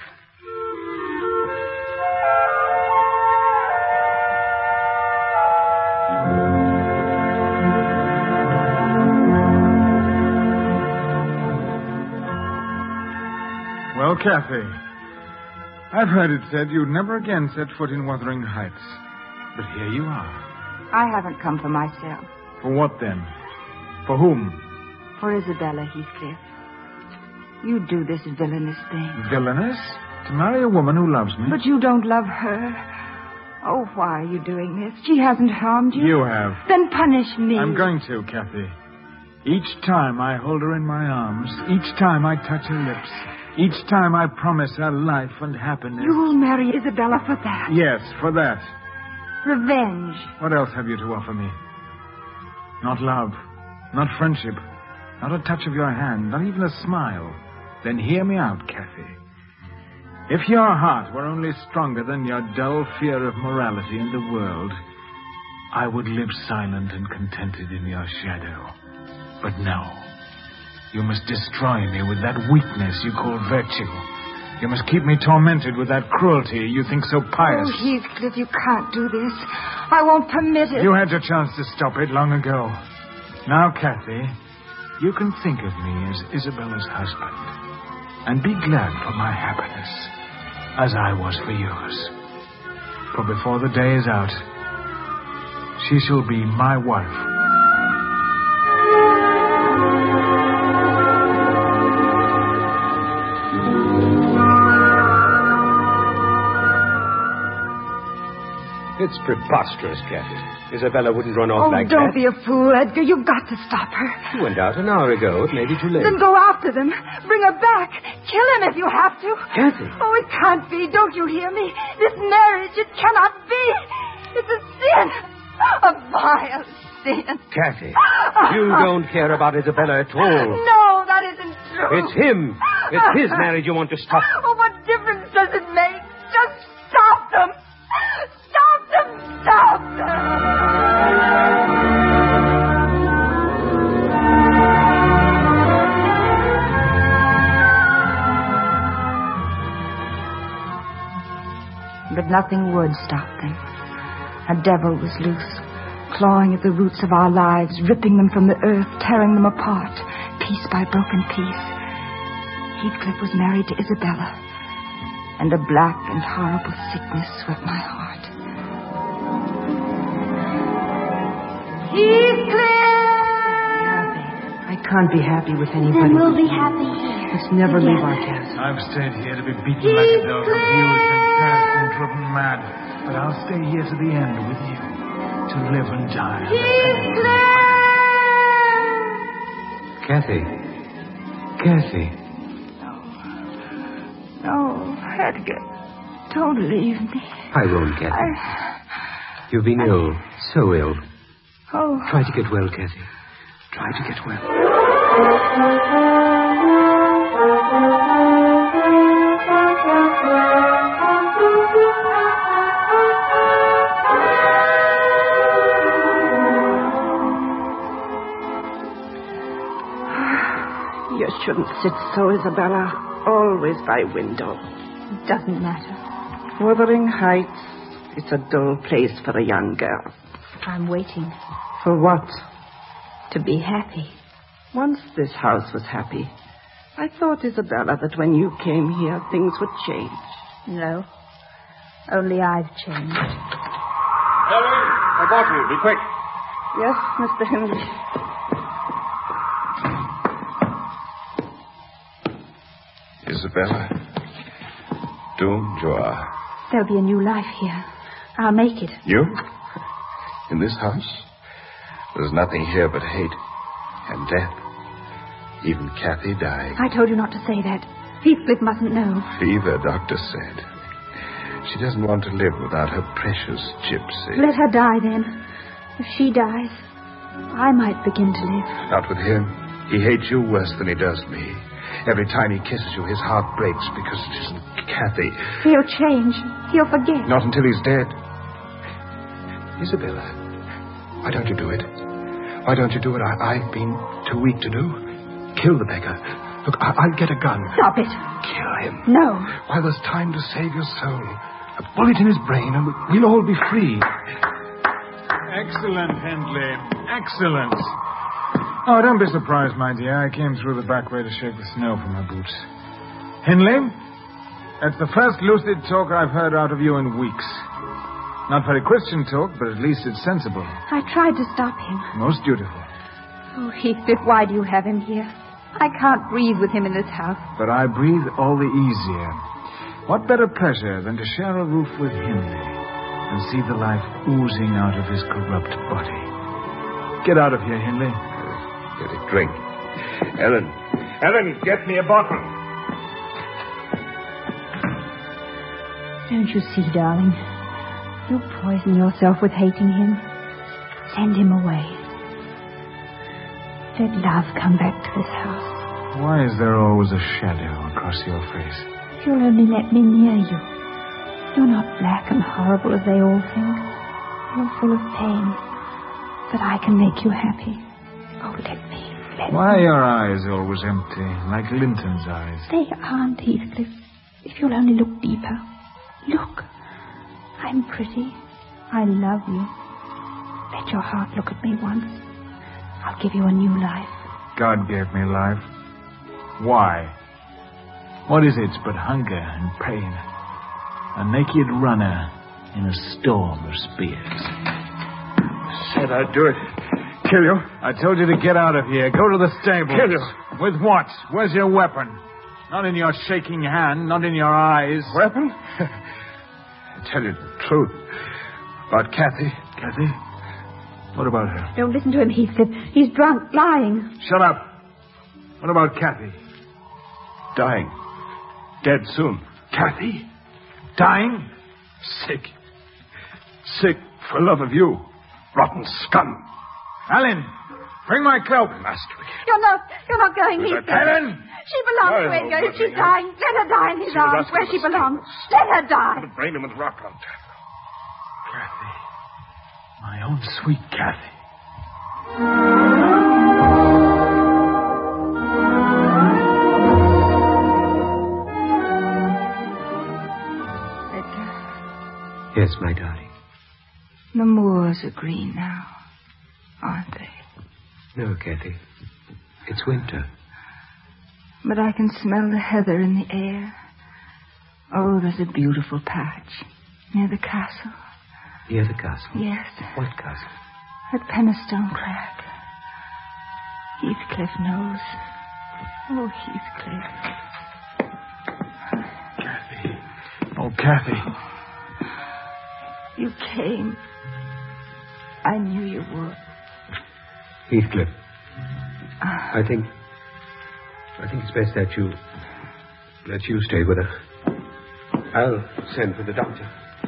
Speaker 3: Well, Kathy, I've heard it said you'd never again set foot in Wuthering Heights. But here you are.
Speaker 4: I haven't come for myself.
Speaker 3: For what, then? For whom?
Speaker 4: For Isabella, Heathcliff. You do this villainous thing.
Speaker 3: Villainous? To marry a woman who loves me?
Speaker 4: But you don't love her. Oh, why are you doing this? She hasn't harmed you.
Speaker 3: You have.
Speaker 4: Then punish me.
Speaker 3: I'm going to, Kathy. Each time I hold her in my arms, each time I touch her lips, each time I promise her life and happiness.
Speaker 4: You'll marry Isabella for that?
Speaker 3: Yes, for that.
Speaker 4: Revenge.
Speaker 3: What else have you to offer me? Not love, not friendship, not a touch of your hand, not even a smile, then hear me out, Kathy. If your heart were only stronger than your dull fear of morality in the world, I would live silent and contented in your shadow. But no. You must destroy me with that weakness you call virtue. You must keep me tormented with that cruelty you think so pious.
Speaker 4: Oh, Heathcliff, you can't do this. I won't permit it.
Speaker 3: You had your chance to stop it long ago. Now, Kathy, you can think of me as Isabella's husband and be glad for my happiness, as I was for yours. For before the day is out, she shall be my wife.
Speaker 13: It's preposterous, Kathy. Isabella wouldn't run off like that.
Speaker 4: Oh, don't be a fool, Edgar. You've got to stop her.
Speaker 13: She went out an hour ago. It may be too late.
Speaker 4: Then go after them. Bring her back. Kill him if you have to.
Speaker 13: Kathy.
Speaker 4: Oh, it can't be. Don't you hear me? This marriage, it cannot be. It's a sin. A vile sin.
Speaker 13: Kathy, you don't care about Isabella at all.
Speaker 4: No, that isn't true.
Speaker 13: It's him. It's his marriage you want to stop.
Speaker 4: Oh, what difference does it make? Just stop them. Stop them! But nothing would stop them. A devil was loose, clawing at the roots of our lives, ripping them from the earth, tearing them apart, piece by broken piece. Heathcliff was married to Isabella, and a black and horrible sickness swept my heart.
Speaker 7: I can't be happy with anybody.
Speaker 8: Then we'll be happy here.
Speaker 7: Let's never leave our castle.
Speaker 3: I've stayed here to be beaten like a dog, abused and cursed and driven mad. But I'll stay here to the end with you, to live and die.
Speaker 13: Kathy. Kathy.
Speaker 4: No, Edgar. Don't leave me.
Speaker 13: I won't, Kathy. You've been ill. So ill.
Speaker 4: Oh.
Speaker 13: Try to get well, Kathy. Try to get well.
Speaker 6: You shouldn't sit so, Isabella. Always by window.
Speaker 4: It doesn't matter.
Speaker 6: Wuthering Heights, it's a dull place for a young girl.
Speaker 14: I'm waiting.
Speaker 6: For what?
Speaker 14: To be happy.
Speaker 6: Once this house was happy. I thought, Isabella, that when you came here, things would change.
Speaker 14: No. Only I've changed.
Speaker 12: Helen, a bottle. Be quick.
Speaker 6: Yes, Mr. Henry.
Speaker 15: Isabella, doomed you are.
Speaker 14: There'll be a new life here. I'll make it.
Speaker 15: You? In this house? There's nothing here but hate and death. Even Kathy dying.
Speaker 14: I told you not to say that. Heathcliff mustn't know.
Speaker 15: Fever, doctor said. She doesn't want to live without her precious gypsy.
Speaker 14: Let her die, then. If she dies, I might begin to live.
Speaker 15: Not with him. He hates you worse than he does me. Every time he kisses you, his heart breaks because it isn't Kathy.
Speaker 14: He'll change. He'll forget.
Speaker 15: Not until he's dead. Isabella, why don't you do it? Why don't you do what I've been too weak to do? Kill the beggar. Look, I'll get a gun.
Speaker 14: Stop it.
Speaker 15: Kill him.
Speaker 14: No.
Speaker 15: While there's time to save your soul. A bullet in his brain and we'll all be free.
Speaker 3: Excellent, Hindley. Excellent. Oh, don't be surprised, my dear. I came through the back way to shake the snow from my boots. Hindley, that's the first lucid talk I've heard out of you in weeks. Not very Christian talk, but at least it's sensible.
Speaker 14: I tried to stop him.
Speaker 3: Most dutiful.
Speaker 14: Oh, Heathcliff, why do you have him here? I can't breathe with him in this house.
Speaker 3: But I breathe all the easier. What better pleasure than to share a roof with Hindley and see the life oozing out of his corrupt body? Get out of here, Hindley.
Speaker 15: Get a drink. Ellen, get me a bottle.
Speaker 14: Don't you see, darling? You poison yourself with hating him. Send him away. Let love come back to this house.
Speaker 3: Why is there always a shadow across your face?
Speaker 14: If you'll only let me near you. You're not black and horrible as they all think. You're full of pain. But I can make you happy. Oh, let me.
Speaker 3: Why are your eyes always empty, like Linton's eyes?
Speaker 14: They aren't, Heathcliff. If you'll only look deeper. Look. I'm pretty. I love you. Let your heart look at me once. I'll give you a new life.
Speaker 3: God gave me life. Why? What is it but hunger and pain? A naked runner in a storm of spears.
Speaker 12: Said I'd do it. Kill you.
Speaker 3: I told you to get out of here. Go to the stables.
Speaker 12: Kill you.
Speaker 3: With what? Where's your weapon? Not in your shaking hand, not in your eyes.
Speaker 12: Weapon? I tell you the truth. About Kathy.
Speaker 3: Kathy? What about her?
Speaker 14: Don't listen to him, Heathcliff. He's drunk, lying.
Speaker 3: Shut up. What about Kathy?
Speaker 12: Dying. Dead soon.
Speaker 3: Kathy? Dying?
Speaker 12: Sick. Sick for love of you. Rotten scum.
Speaker 3: Alan, bring my cloak.
Speaker 12: Master.
Speaker 14: You're not going, Heathcliff.
Speaker 3: Alan!
Speaker 14: She belongs to Edgar. If she's dying, let her die in his arms where she belongs. Let her die.
Speaker 12: I'll brain him with rock on.
Speaker 3: Kathy. My own sweet Kathy.
Speaker 4: Edgar.
Speaker 13: Yes, my darling.
Speaker 4: The moors are green now, aren't they?
Speaker 13: No, Kathy. It's winter.
Speaker 4: But I can smell the heather in the air. Oh, there's a beautiful patch near the castle.
Speaker 13: Near the castle?
Speaker 4: Yes.
Speaker 13: What castle?
Speaker 4: At Penistone Crag. Heathcliff knows. Oh, Heathcliff.
Speaker 3: Kathy. Oh, Kathy.
Speaker 4: You came. I knew you would.
Speaker 13: Heathcliff. I think it's best that you stay with her. I'll send for the doctor.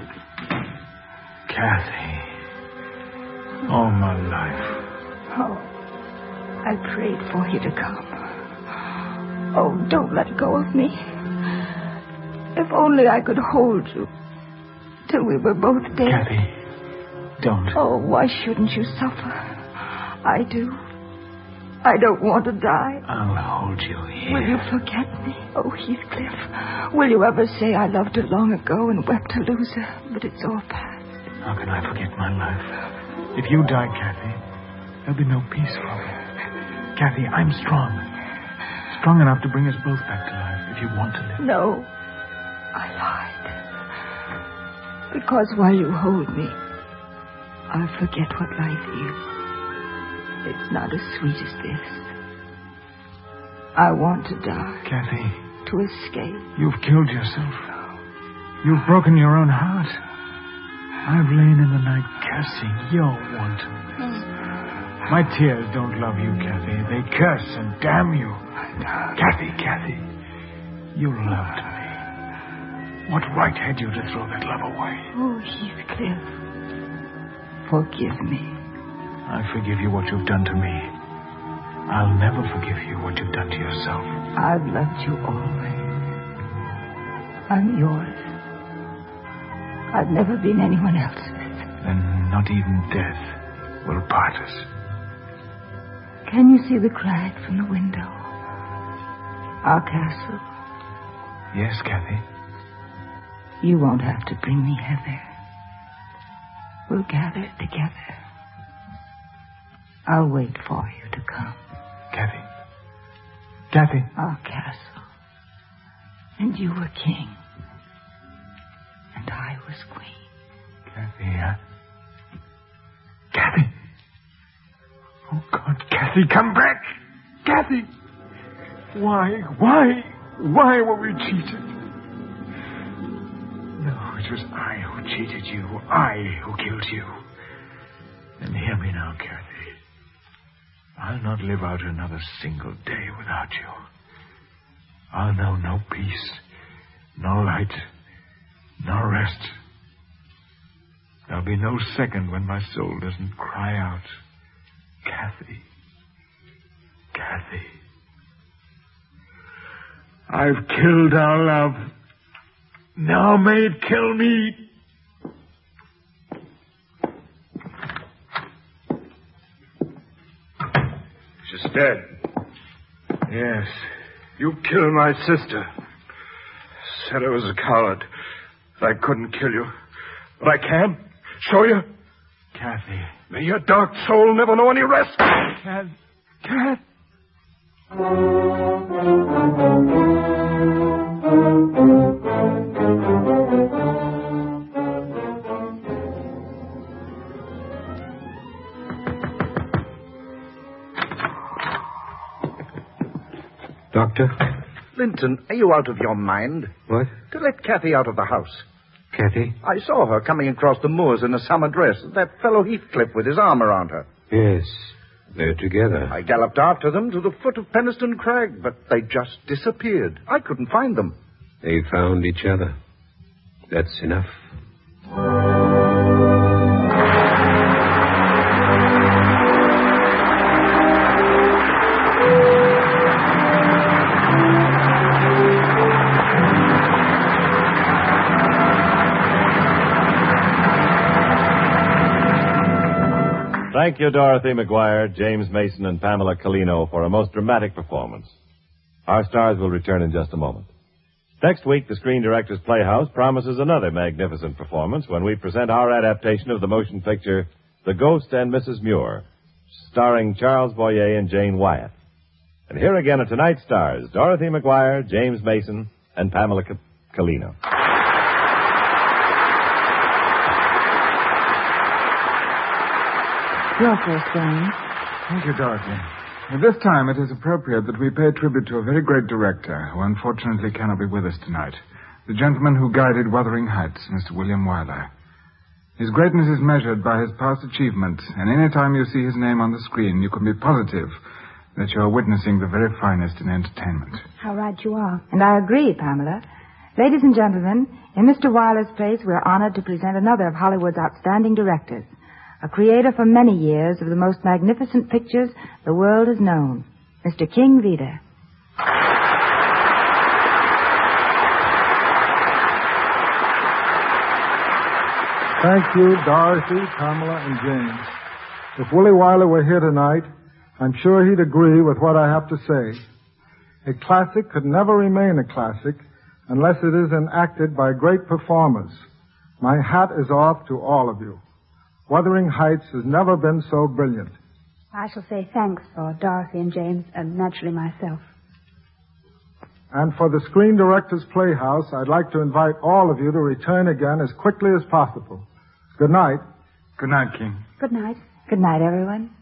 Speaker 3: Kathy. All my life.
Speaker 4: Oh, I prayed for you to come. Oh, don't let go of me. If only I could hold you till we were both dead.
Speaker 3: Kathy, don't.
Speaker 4: Oh, why shouldn't you suffer? I do. I don't want to die.
Speaker 3: I'll hold you here.
Speaker 4: Will you forget me? Oh, Heathcliff. Will you ever say I loved her long ago and wept to lose her, but it's all past?
Speaker 3: How can I forget my life? If you die, Kathy, there'll be no peace for me. Kathy, I'm strong. Strong enough to bring us both back to life if you want to live.
Speaker 4: No. I lied. Because while you hold me, I'll forget what life is. It's not as sweet as this. I want to die.
Speaker 3: Kathy.
Speaker 4: To escape.
Speaker 3: You've killed yourself. You've broken your own heart. I've lain in the night cursing your wantonness. My tears don't love you, Kathy. They curse and damn you. Kathy. You loved me. What right had you to throw that love away?
Speaker 4: Oh, Heathcliff. Forgive me.
Speaker 3: I forgive you what you've done to me. I'll never forgive you what you've done to yourself.
Speaker 4: I've loved you always. I'm yours. I've never been anyone else's.
Speaker 3: Then not even death will part us.
Speaker 4: Can you see the crag from the window? Our castle?
Speaker 3: Yes, Kathy.
Speaker 4: You won't have to bring me hither. We'll gather together. I'll wait for you to come.
Speaker 3: Kathy.
Speaker 4: Our castle. And you were king. And I was queen.
Speaker 3: Kathy. Oh, God, Kathy, come back. Kathy. Why were we cheated? No, it was I who cheated you. I who killed you. And hear me now, Kathy. I'll not live out another single day without you. I'll know no peace, no light, no rest. There'll be no second when my soul doesn't cry out, Kathy, Kathy. I've killed our love. Now may it kill me. She's dead. Yes. You killed my sister. Said I was a coward. That I couldn't kill you. But I can. Show you. Kathy. May your dark soul never know any rest. Kath.
Speaker 13: Doctor?
Speaker 16: Linton, are you out of your mind?
Speaker 13: What?
Speaker 16: To let Kathy out of the house.
Speaker 13: Kathy?
Speaker 16: I saw her coming across the moors in a summer dress. That fellow Heathcliff with his arm around her.
Speaker 13: Yes, they're together.
Speaker 16: I galloped after them to the foot of Penistone Crag, but they just disappeared. I couldn't find them.
Speaker 13: They found each other. That's enough.
Speaker 2: Thank you, Dorothy McGuire, James Mason, and Pamela Colino for a most dramatic performance. Our stars will return in just a moment. Next week, the Screen Directors Playhouse promises another magnificent performance when we present our adaptation of the motion picture The Ghost and Mrs. Muir, starring Charles Boyer and Jane Wyatt. And here again are tonight's stars, Dorothy McGuire, James Mason, and Pamela Colino.
Speaker 4: Your first, James.
Speaker 3: Thank you, Dorothy. At this time, it is appropriate that we pay tribute to a very great director who unfortunately cannot be with us tonight. The gentleman who guided Wuthering Heights, Mr. William Wyler. His greatness is measured by his past achievements, and any time you see his name on the screen, you can be positive that you are witnessing the very finest in entertainment.
Speaker 14: How right you are.
Speaker 4: And I agree, Pamela. Ladies and gentlemen, in Mr. Wyler's place, we're honored to present another of Hollywood's outstanding directors, a creator for many years of the most magnificent pictures the world has known, Mr. King Vidor.
Speaker 17: Thank you, Dorothy, Pamela, and James. If Willie Wyler were here tonight, I'm sure he'd agree with what I have to say. A classic could never remain a classic unless it is enacted by great performers. My hat is off to all of you. Wuthering Heights has never been so brilliant.
Speaker 14: I shall say thanks for Dorothy and James, and naturally myself.
Speaker 17: And for the Screen Directors Playhouse, I'd like to invite all of you to return again as quickly as possible. Good night.
Speaker 3: Good night, King.
Speaker 14: Good night.
Speaker 4: Good night, everyone.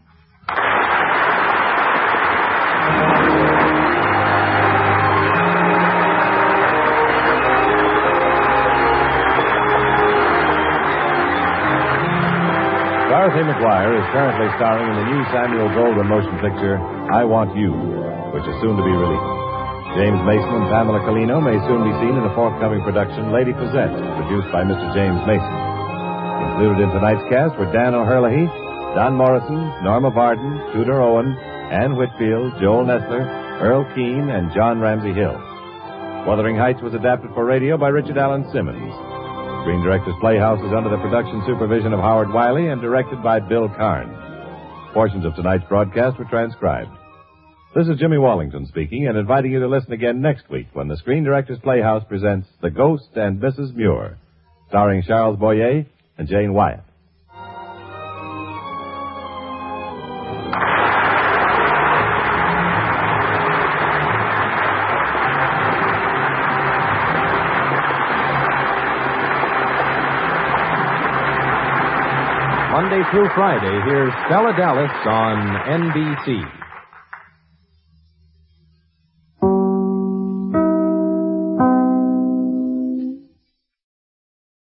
Speaker 2: Dorothy McGuire is currently starring in the new Samuel Goldwyn motion picture, I Want You, which is soon to be released. James Mason and Pamela Colino may soon be seen in a forthcoming production, Lady Possessed, produced by Mr. James Mason. Included in tonight's cast were Dan O'Herlihy, Don Morrison, Norma Varden, Tudor Owen, Ann Whitfield, Joel Nessler, Earl Keane, and John Ramsey Hill. Wuthering Heights was adapted for radio by Richard Allen Simmons. Screen Directors Playhouse is under the production supervision of Howard Wiley and directed by Bill Carnes. Portions of tonight's broadcast were transcribed. This is Jimmy Wallington speaking and inviting you to listen again next week when the Screen Directors Playhouse presents The Ghost and Mrs. Muir, starring Charles Boyer and Jane Wyatt.
Speaker 18: Monday through Friday, here's Stella Dallas on NBC.